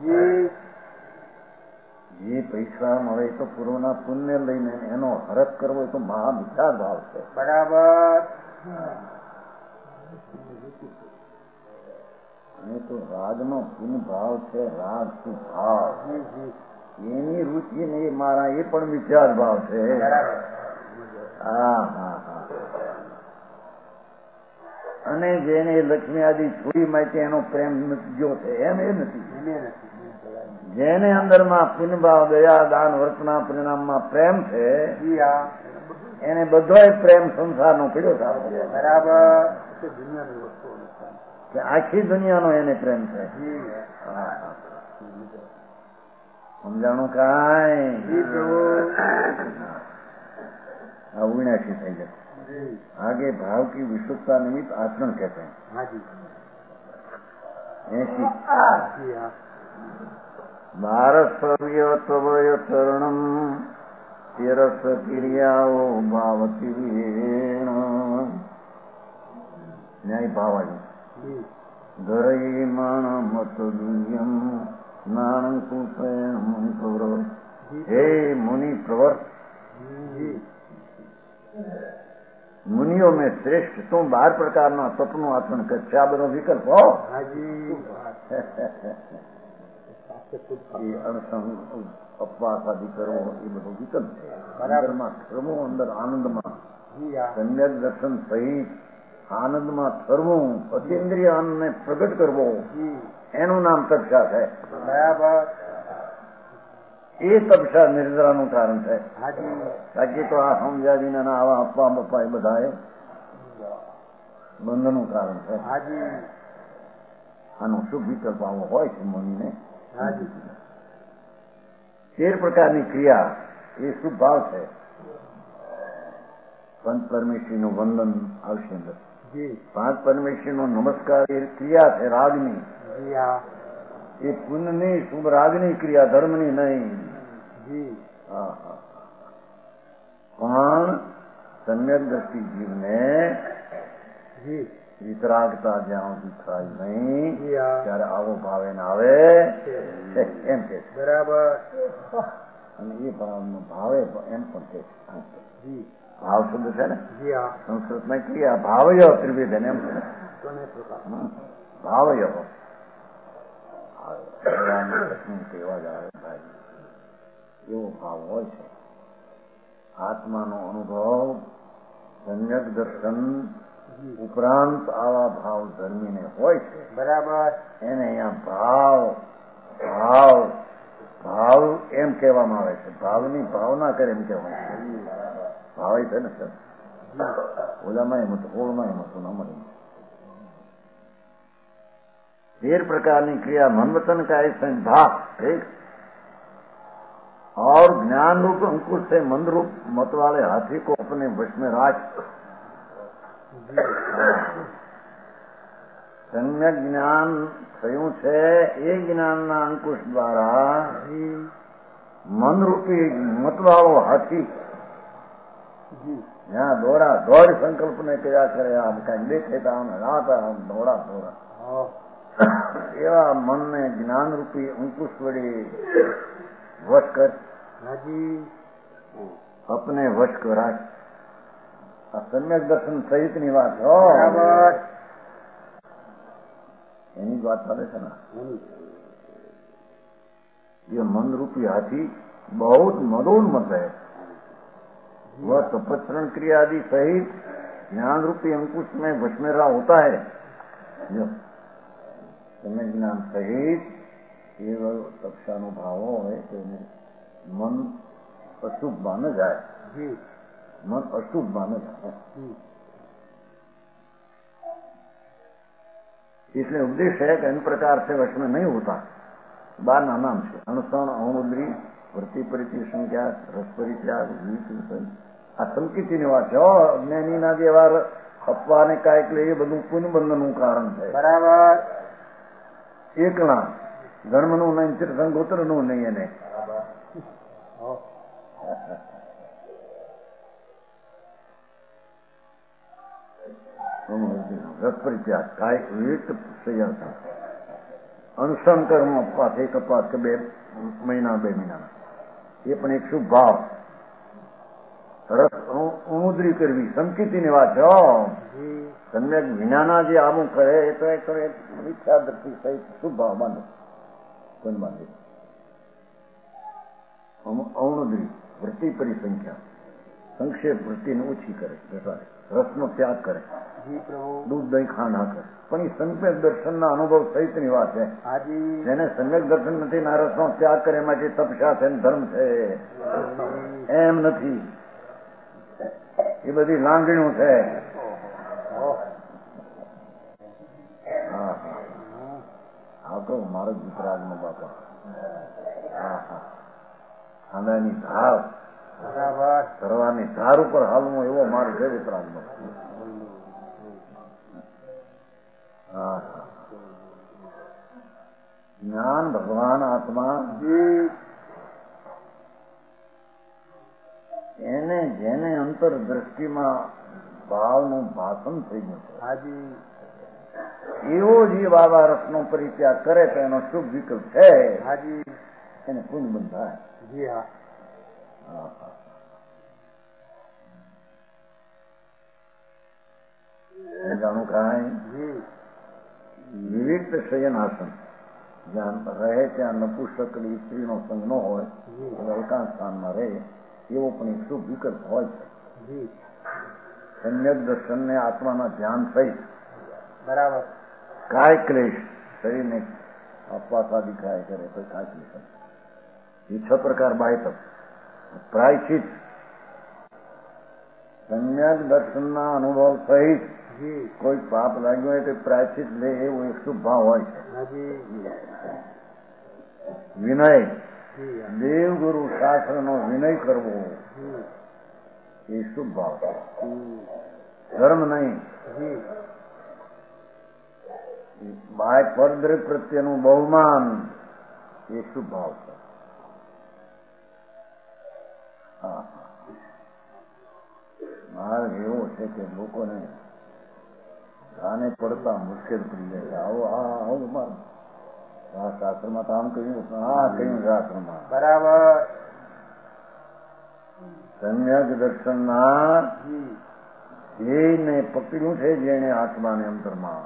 જે પૈસા મળે તો પૂર્વના પુણ્ય લઈને એનો હરખ કરવો એ તો મહા વિચાર ભાવ છે. બરાબર. અને તો રાગનો પુન ભાવ છે. રાગ શું ભાવ એની રુચિ ને એ મારા એ પણ વિચાર ભાવ છે. હા હા હા. અને જેને લક્ષ્મી આદિ છોડી માટે એનો પ્રેમ જો છે એમ એ નથી. જેને અંદરમાં પુનભાવ દયા દાન વર્તના પરિણામમાં પ્રેમ છે એને બધો પ્રેમ સંસારનો પીડ્યો થાય. બરાબર. આખી દુનિયાનો એને પ્રેમ છે. સમજાણું કાંઈ अविनाशी થઈ જશે. आगे भाव की विशुद्धता निमित्त आचरण कहते हैं. भारतव्य तवय चरणम तिरस क्रियाओ भावती न्याय भावानी धरई माण मत दुर्यम नाण कुप्रेम करो. हे मुनि प्रवर, मुनियों में श्रेष्ठ तुम 12 प्रकारना तपનું આચરણ કર. આ બધો વિકલ્પ હો. અપવાસ આદિ કરવો એ બધો વિકલ્પ છે. અંદરમાં થરવું, અંદર આનંદમાં સમ્યક દર્શન સહિત આનંદમાં થરવું, અતિન્દ્રિય આનંદને પ્રગટ કરવો એનું નામ તપસ્યા છે. બરાબર. એ તપસ્યા નિર્જરાનું કારણ છે. બાકી તો આ સમજાવીને આવા આપવા બપા એ બધા બંધનું કારણ છે. આનો શુભ વિકલ્પ આવો હોય છે મનને. 13 પ્રકારની ક્રિયા એ શુભ ભાવ છે. પંચ પરમેશ્વરીનું વંદન આવશે અંદર. 5 પરમેશ્વરીનો નમસ્કાર એ ક્રિયા છે રાગની. એ પુણ્યની શુભ રાગની ક્રિયા, ધર્મની નહીં. પણ સમ્યક દ્રષ્ટિ જીવને વિતરાગતા જ્યાં સુધી થાય નહીં ત્યારે આવો ભાવ એને આવે એમ કે બરાબર. અને એ ભાવનો ભાવે એમ પણ કે ભાવ શબ્દ છે ને સંસ્કૃતમાં ક્રિયા ભાવય ત્રિવેદન એમ છે. ભાવય કેવા જ આવે ભાઈ, એવો ભાવ હોય છે. આત્માનો અનુભવ સમ્યક દર્શન ઉપરાંત આવા ભાવ ધર્મીને હોય છે. બરાબર. એને અહીંયા ભાવ ભાવ ભાવ એમ કહેવામાં આવે છે. ભાવની ભાવના કરે એમ કહેવાય છે. ભાવ છે ને સર, ઓલામાં એમ હતું, ઓળમાં એમ હતું, નંબર એમ. 13 प्रकार की क्रिया मन वचन का एक भाग, ठीक, और ज्ञान रूप अंकुश से मंद रूप मत वाले हाथी को अपने वश में राख. सम्यक ज्ञान થયું છે એ જ્ઞાનના અંકુશ દ્વારા મન રૂપી મતવાળો હાથી જ્યાં દોડા દોડ સંકલ્પને કર્યા કરે, આમ કઈ દેખેતા આમ રાતા આમ દોડા દોડા એવા મનને જ્ઞાન રૂપી અંકુશ વડે વશ કર, અપને વશ કરા. આ સમ્યક દર્શન સહિતની વાત એની વાત ચાલે છે ને. ये मन रूपी हाथी बहुत मदोन्मत है. वह तपस्रण क्रिया आदि सहित ज्ञान रूपी अंकुश में वशमेरा होता है. जो समय ज्ञान सहित ये तपस्यानुभावों है तो मन अशुभ माना जाए, मन अशुभ माना जाए. इसलिए उपदेश है कि इन प्रकार से वश में नहीं होता. 12 नाम છે અનુસરણ, અવનુદ્રી, વૃત્તિ પરિચય, સંખ્યા, રસ પરિત્યાગ, આ સંકિતની વાત છે. અજ્ઞાનીના જેવા અપવાને કાંઈક લે એ બધું પુનબંધનનું કારણ છે. બરાબર. એકલા ધર્મનું નહીં, તીર્થંગોત્રનું નહીં. એને રસ પરિત્યાગ કાંઈક વિવિધ સંયમ, અનુસરણ કર્મ અપવાસ, એક અપવાસ કે 2 મહિના 2 મહિનાના, એ પણ એક શુભ ભાવ. રસ ઉમુદ્રી કરવી સંકિતની વાત છે. સમ્યક વિનાના જે આમું કરે એ તો એક મિથ્યા દ્રષ્ટિ સહિત શુભ ભાવ બાંધો, કોણ બાંધે. અવનુદ્રી વૃત્તિ પરિસંખ્યા, સંક્ષેપ વૃત્તિને ઓછી કરે, ઘટાડે, રસનો ત્યાગ કરે, દૂધ દહીં ખા ના કરે. પણ એ સમ્યક દર્શનના અનુભવ સહિતની વાત છે. જેને સમ્યક દર્શન નથી ના રસનો ત્યાગ કરે એમાં જે તપસ્યા છે ધર્મ છે એમ નથી. એ બધી લાંગણીઓ છે. આવતો મારો વિતરાગનો બાપા ખાંદાની ધાર કરવાની ધાર ઉપર હાલવું એવો મારો છે વિતરાગનો. જ્ઞાન ભગવાન આત્મા એને જેને અંતર દ્રષ્ટિમાં ભાવનું ભાષણ થઈ ગયું છે એવો જે બાબા રસનો પરિત્યાગ કરે તો એનો શુભ વિકલ્પ છે. એને પુણ્ય બંધાય. જાણું કાંઈ વિવિધ શયન આસન જ્યાં રહે ત્યાં નપુંસકડી સ્ત્રીનો સંગ ન હોય, એકાંત સ્થાનમાં રહે એવો પણ એક શુભ વિકલ્પ હોય છે. સમ્યક દર્શનને આત્માના ધ્યાન સહિત બરાબર કાય ક્લેશ શરીરને અપવાસાદી ખાય કરે તો કાંઈ ક્લેશ. એ 6 પ્રકાર બાહ્ય તપ, પ્રાયશ્ચિત, સમ્યક દર્શનના અનુભવ સહિત કોઈ પાપ લાગ્યો હોય તો પ્રાયશ્ચિત લે એવો એક શુભ ભાવ હોય છે. વિનય દેવગુરુ શાસ્ત્રનો વિનય કરવો એ શુભ ભાવ છે. ધર્મ નહીં, બાય પરદ્રવ્ય પ્રત્યેનું બહુમાન એ શુભ ભાવ છે. માર્ગ એવો છે કે લોકોને કાને પડતા મુશ્કેલ પડી જાય છે. આવો માર્ગ આ શાસ્ત્રમાં તો આમ કહ્યું, કહ્યું શાસ્ત્રમાં બરાબર. સમ્યક દર્શનના એને પકડ્યું છે જેને આત્માને અંતરમાં.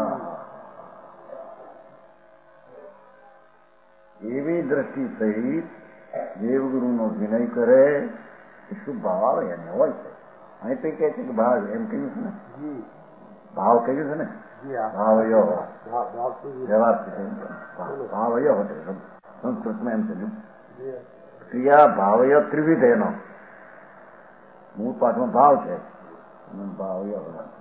એવી દ્રષ્ટિ સહિત દેવગુરુનો વિનય કરે એ શું ભાવ એને હોય છે. અહીં તો કહે છે કે ભાવ એમ કહ્યું છે ને, ભાવ કહ્યું છે ને, ભાવયો ભાવયો સંસ્કૃતમાં એમ કહ્યું. ક્રિયા ભાવયો ત્રિવિધ એનો મૂળ પાઠમાં ભાવ છે. ભાવયો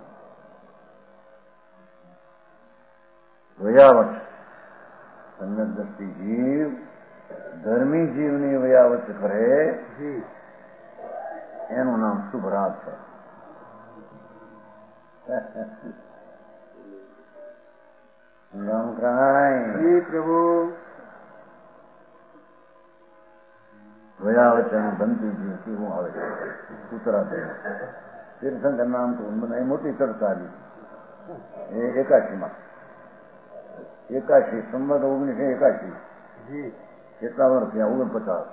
વયાવટ સમ્યક દ્રષ્ટિ જીવ ધર્મી જીવની વયાવટ કરે એનું નામ શુભરાગ છે. પ્રભુ વયાવચન બનતી જીવ કેવું આવે છે. ઉત્તરાધ્યાય તીર્થંકર નામ તો મને મોટી ચર્ચા આવી એ 81માં 81 સંવત 1981 કેટલા વર્ષ થયા? 49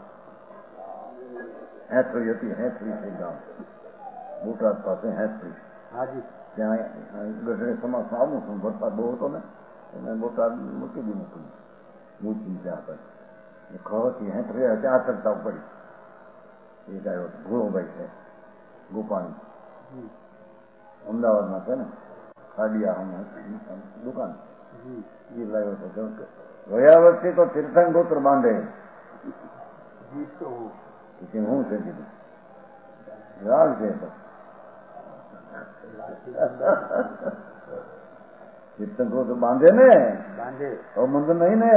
હેત્રી હતી. હેત્રી છે ગામ બોટાદ પાસે હેત્રી. ત્યાં ગઢડે સમાજમાં આવું છું. વરસાદ બહુ હતો ને એને બોટાદ મૂકી દી મોકલી મૂકી ત્યાં પછી ખવતી હેત્રી ત્યાં ચર્ચા પડી. એક આવ્યો ભૂળોભાઈ છે ગોપાણી અમદાવાદમાં છે ને ખાડિયા દુકાન એ લાવ્યો હતો. વયાવટથી તો તીર્થંકોત્ર બાંધે હું છે કીધું રાગ છે તીર્થંકોત્ર બાંધે ને તો મંદિર નહીં ને.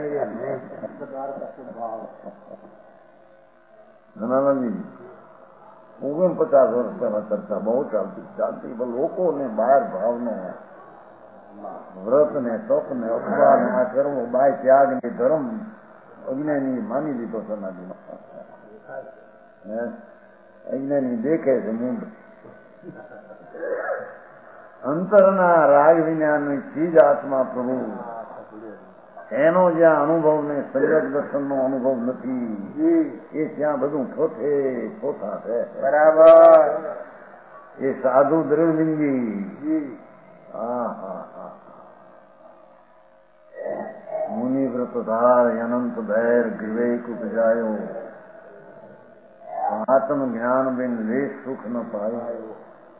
નાનાજી 49 વર્ષ પહેલા ચર્ચા બહુ ચાલતી લોકોને બહાર ભાવનો વ્રત ને તપ ને અખબાર ને આ કરવો બાય ત્યાગ ને ધર્મ અજ્ઞાની માની લીધો સમાધિમાં. અજ્ઞાની દેખે છે મૂંડ. અંતરના રાગ વિજ્ઞાનની ચીજ આત્મા પ્રભુ એનો જ્યાં અનુભવ ને સમ્યક દર્શનનો અનુભવ નથી એ ત્યાં બધું થોથા છે. બરાબર. એ સાધુ દ્રવિંગી મુનિ વ્રતધાર અનંત ભૈર વિવેક ઉપજાયો આત્મ જ્ઞાન બિન લેશ સુખ ન પાયો.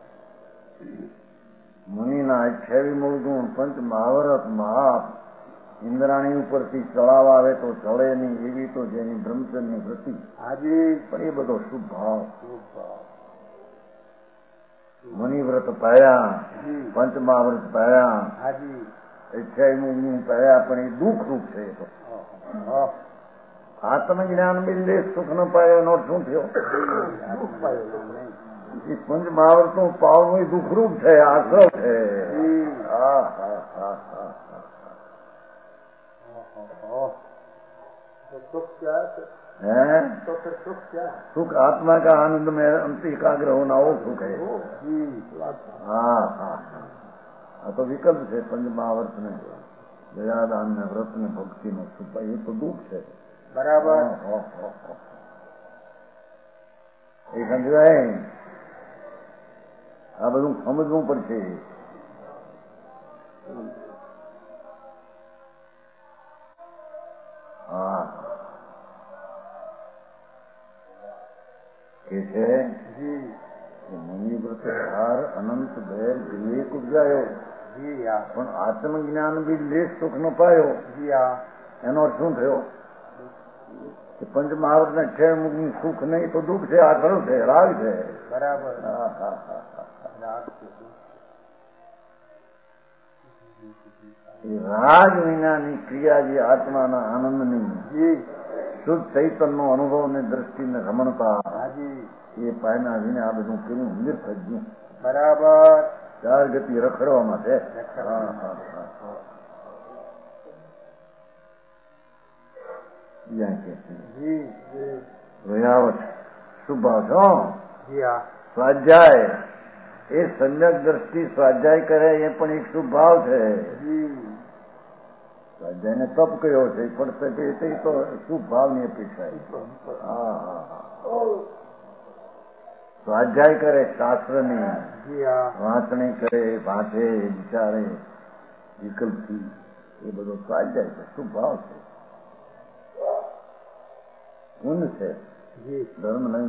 મુનિના 28 મૂળગુણ પંચ મહાવરત મહાપ ઇન્દ્રાણી ઉપરથી ચડાવ આવે તો ચડે નહીં એવી તો જેની બ્રહ્મચર્યની વૃત્તિ પણ એ બધો શુભ ભાવ. મુનિવ્રત પાયા પંચ મહાવ્રત પાયા 28 પાયા પણ એ દુઃખ રૂપ છે. એ તો આત્મજ્ઞાન બિંદે સુખ ન પાયો એનો શું થયો? પંચ મહાવ્રત નું પાવનું દુઃખરૂપ છે, આશ્રવ છે. सुख आत्मा का आनंद में अंत एकाग्र होना वो सुख है. तो विकल्प है पंच महाव्रत में दयादान में व्रत में भक्ति में सुख ये तो दुख है. बराबर. એ સમજાય આ બધું સમજવું પડશે. કે છે મુનિવ્રત હાર અનંત ભેર વિવેક ઉપજાયો પણ આત્મજ્ઞાન બી લેશ સુખ ન પાયો. એનો અર્થ શું થયો? કે પંચ મહાવ્રત ને 6 મુખની સુખ નહીં તો દુઃખ છે, આખરું છે, રાગ છે. બરાબર. રાગ વિનાની ક્રિયા જે આત્માના આનંદની શુદ્ધ ચૈતનનો અનુભવ ને દ્રષ્ટિ ને રમણતા એ પાયના વિના આ બધું કેવું નિર્થ ગયું. બરાબર. 4 ગતિ રખડવામાં છે. રોયાવટ શુભાવ છો. સ્વાધ્યાય એ સમ્યક દ્રષ્ટિ સ્વાધ્યાય કરે એ પણ એક શુભ ભાવ છે. સ્વાધ્યાયને તપ કયો છે પડશે કે તો શુભ ભાવની અપેક્ષા. સ્વાધ્યાય કરે શાસ્ત્રની વાંચણી કરે વાંચે વિચારે વિકલ્પથી એ બધો સ્વાધ્યાય છે શુભ ભાવ છે. ઊંઘ છે ધર્મ નહીં.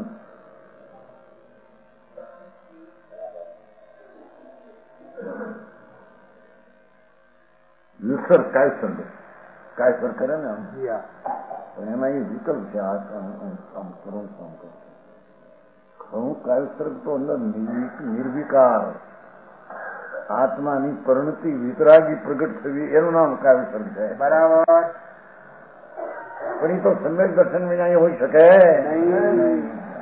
લુસર કાયસર કરે ને પણ એમાં એ વિકલ્પ છે. આમ કરું ખરું કાયસર તો અંદર નિર્વિકાર આત્માની પરિણતિ વિતરાગી પ્રગટ થવી એનું નામ કાયસર છે. બરાબર. પણ એ તો સમ્યક દર્શન વિના એ હોઈ શકે નહીં.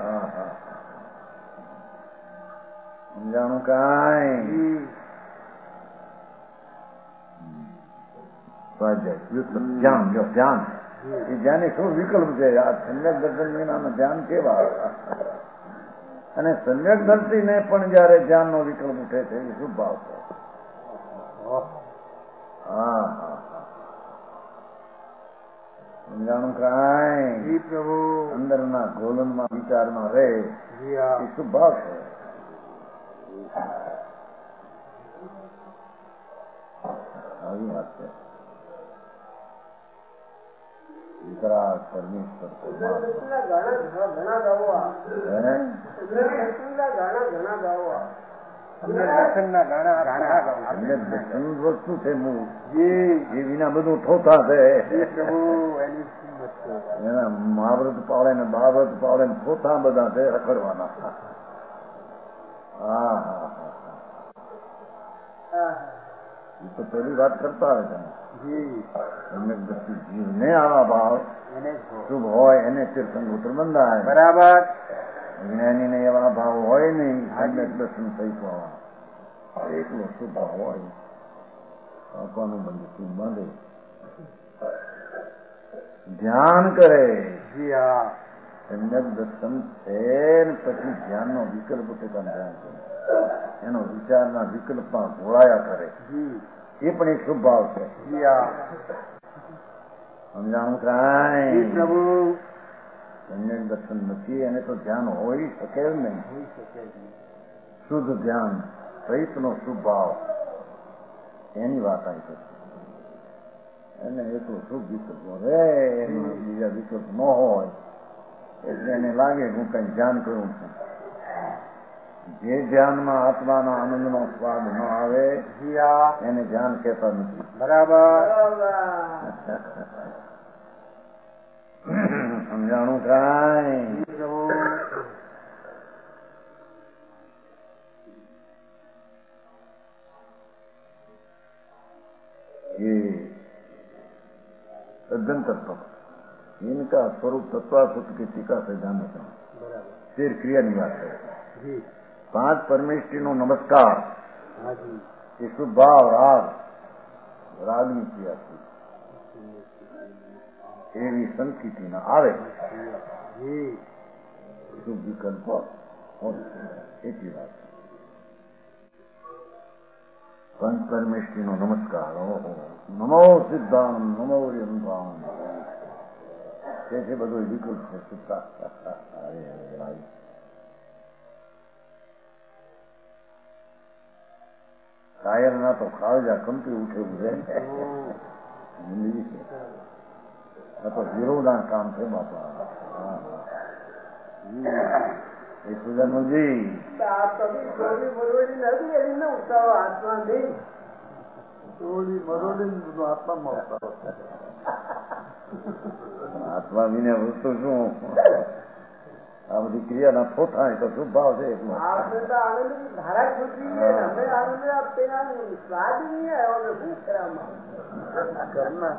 સમજાણું કાંઈ ધ્યાન જો ધ્યાન એ ધ્યાન શું વિકલ્પ છે. આ સમ્યક દર્શન વિનાનું ધ્યાન કેવા અને સમ્યક દર્શીને પણ જયારે ધ્યાનનો વિકલ્પ ઉઠે છે એ શુભ ભાવ છે. સમજાણું કાંઈ પ્રભુ અંદરના ગોલનમાં વિચારમાં રહે એ શુભ ભાવ છે. આવી વાત છે. વિતરાગ પરમેશ્વર વસ્તુ છે મૂળ એ વિના બધું થોતા છે. એના મહાવ્રત પાડે ને બાવ્રત પાડે ને થોતા બધા છે રખડવાના. એ તો પેલી વાત કરતા હોય તમે જીવને આવા ભાવ શુભ હોય એને તીર્થંગોત્ર બંધાય. બરાબર. જ્ઞાનીને એવા ભાવ હોય નહીં. સમ્યક દર્શન થઈ જવા એકલો શુભ ભાવ હોય આપવાનું બંધ શુભ બાંધે ધ્યાન કરે. સમ્યક દર્શન છે ને પછી ધ્યાનનો વિકલ્પ ટેકા ધ્યાન કરે એનો વિચારના વિકલ્પમાં ઘોળાયા કરે એ પણ એક શુભ ભાવ છે. સમજાણું કાંઈ પ્રભુ સમ્યક દર્શન નથી એને તો ધ્યાન હોઈ શકે જ નહીં. શુદ્ધ ધ્યાન સહિતનો શુભ ભાવ એની વાત આવી છે. એને એટલું શુભ વિકલ્પો રે બીજા વિકલ્પ ન હોય એટલે એને લાગે હું કઈ ધ્યાન કરું છું. જે ધ્યાનમાં આત્માના આનંદનો સ્વાદ ન આવે એને ધ્યાન કહેતા નથી. બરાબર. સમજાણું કાંઈ ये अध्यंतर तत्व इनका स्वरूप तत्वासुत की टीका से जाने का फिर क्रिया निवास है. 5 પરમેષ્ઠીનો નમસ્કાર એ શુભ ભાવ રાગની ક્રિયા એવી સંસ્કૃતિના આવે શુભ વિકલ્પ એટલી વાત. 5 પરમેષ્ઠીનો નમસ્કાર નમો સિદ્ધાંત નમો યંત્રામ તે બધો વિકલ્પ છે. શુદ્ધતા કાયર ના તો ખાવજા કંપી ઉઠેવું છે. આ તો વિરોધના કામ છે બાપા. એ સુધર્મજી આત્મા વિને વસ્તુ શું આ બધી ક્રિયાના થોથા તો શુભ ભાવ છે એટલો आपने तो आनंद की धारा छूटी है हमें आनंद अब तेरा स्वाद ही नहीं है और શું करना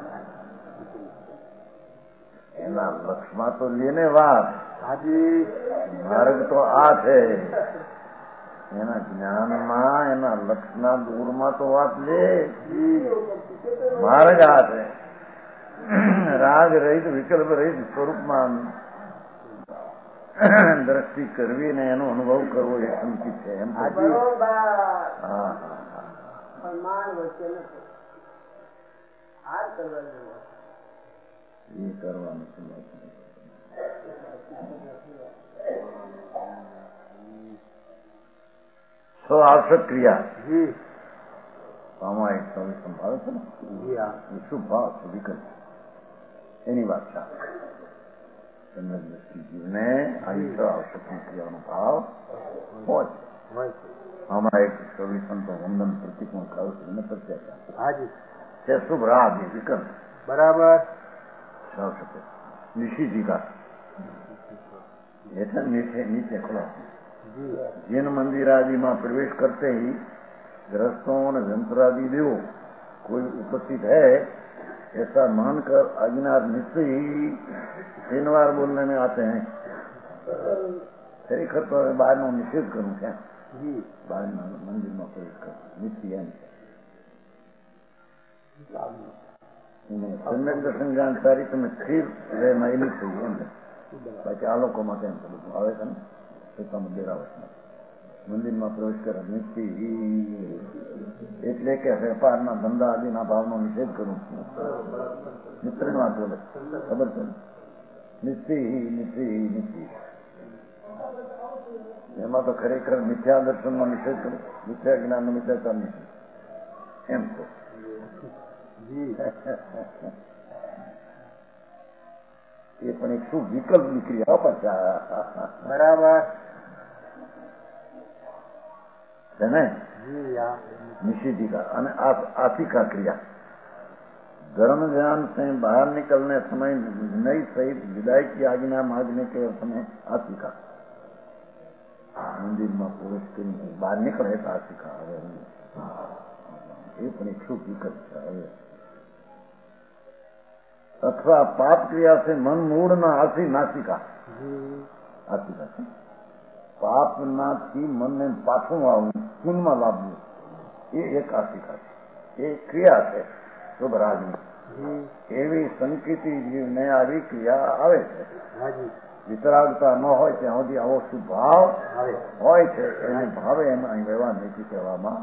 એના લક્ષમાં તો લેને વાત હાજી માર્ગ તો આ છે એના જ્ઞાનમાં એના લક્ષના દૂરમાં તો વાત લે માર્ગ આ છે રાગ રહિત વિકલ્પ રહિત સ્વરૂપમાં દ્રષ્ટિ કરવી ને એનો અનુભવ કરવો એ સંકિત છે એમ હા એ કરવાનું સ્વ આવશ્યક ક્રિયા આમાં એક તમે સંભાળો છો ને શુભ ભાવ છે વિકલ્પ એની વાત છે જીવને આવી સ્વ આવશ્યક ક્રિયાનો ભાવ હોય આમાં એક કવિ સંતો વંદન પ્રતિકમાં કહ્યું છે એને પ્રત્યાશા છે શુભ રાગ એ વિકલ્પ બરાબર निशी का ऐसा नीचे नीचे खुला जिन मंदिर आदि में प्रवेश करते ही ग्रस्तों और यंत्रादि देव कोई उपस्थित है ऐसा मानकर अज्ञात निश्चय ही 3 बार बोलने में आते हैं खरेखर तो बाहर नो निषेध करूं क्या बाहर मंदिर में प्रवेश कर निश्चय સમ્યક દર્શન જાણકારી તમે સ્થિર રહેમાં એની થઈ એમ બાકી આ લોકો માટે એમ બધું આવે છે ને પોતા મંદિર આવે છે મંદિરમાં પ્રવેશ કરે નિશ્ચિ એટલે કે વેપારના ધંધા આદિના ભાવનો નિષેધ કરું છું મિત્રની વાત બોલે ખબર છે નિશ્ચિ નિશ્ચિ એમાં તો ખરેખર મિથ્યા દર્શનનો નિષેધ કરું મિથ્યા જ્ઞાનનો મિથ્યાચાર નિષેધ એમ તો એ પણ એક શું વિકલ્પ નીકળી પાછા બરાબર છે ને निषेधिका અને आशिका क्रिया धर्म ज्ञान से बाहर निकलने समय नई सहित विदाई की आज्ञा मांगने के समय आशिका मंदिर में प्रवेश કરી બહાર નીકળે તો આશિકા હવે એ પણ એક શું વિકલ્પ છે હવે अथवा पाप क्रिया से मन मूड न आसी नासिका आसिका છે પાપ નાથી મનને પાછું આવવું પુણ્યમાં લાવવું એ એક આશિકા છે એ ક્રિયા છે શુભ રાજની એવી સંકેતી જીવને આવી ક્રિયા આવે છે વિતરાગતા ન હોય ત્યાં સુધી આવો શુભ ભાવ હોય છે એને ભાવે એમાં અહીં વ્યવહાર નીતિ કહેવામાં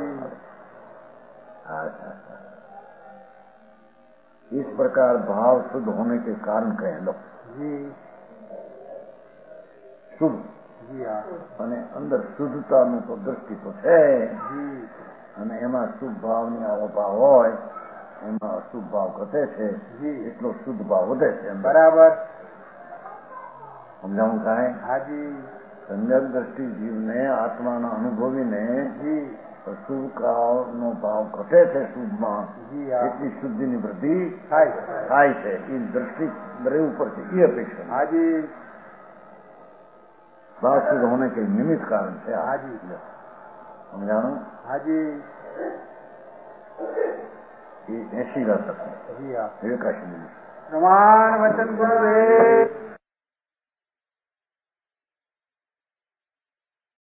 इस प्रकार भाव शुद्ध होने के कारण कह लो शुद्ध અને અંદર શુદ્ધતાનું તો દ્રષ્ટિ તો છે અને એમાં શુભ ભાવની આવો ભાવ હોય એમાં અશુભ ભાવ ઘટે છે એટલો શુદ્ધ ભાવ વધે છે બરાબર સમજાવું કાંઈ હાજી સંજક દ્રષ્ટિ જીવને આત્માના અનુભવીને અશુભનો ભાવ ઘટે છે શુભમાં એટલી શુદ્ધિની વૃદ્ધિ થાય છે એ દ્રષ્ટિ રહેવું પડશે એ અપેક્ષા હાજી भाव शुद्ध होने के निमित्त कारण से हाजी समझाणु हाजी ये 80 तक है जी हाँ 81 प्रमाण वचन गुरुदेव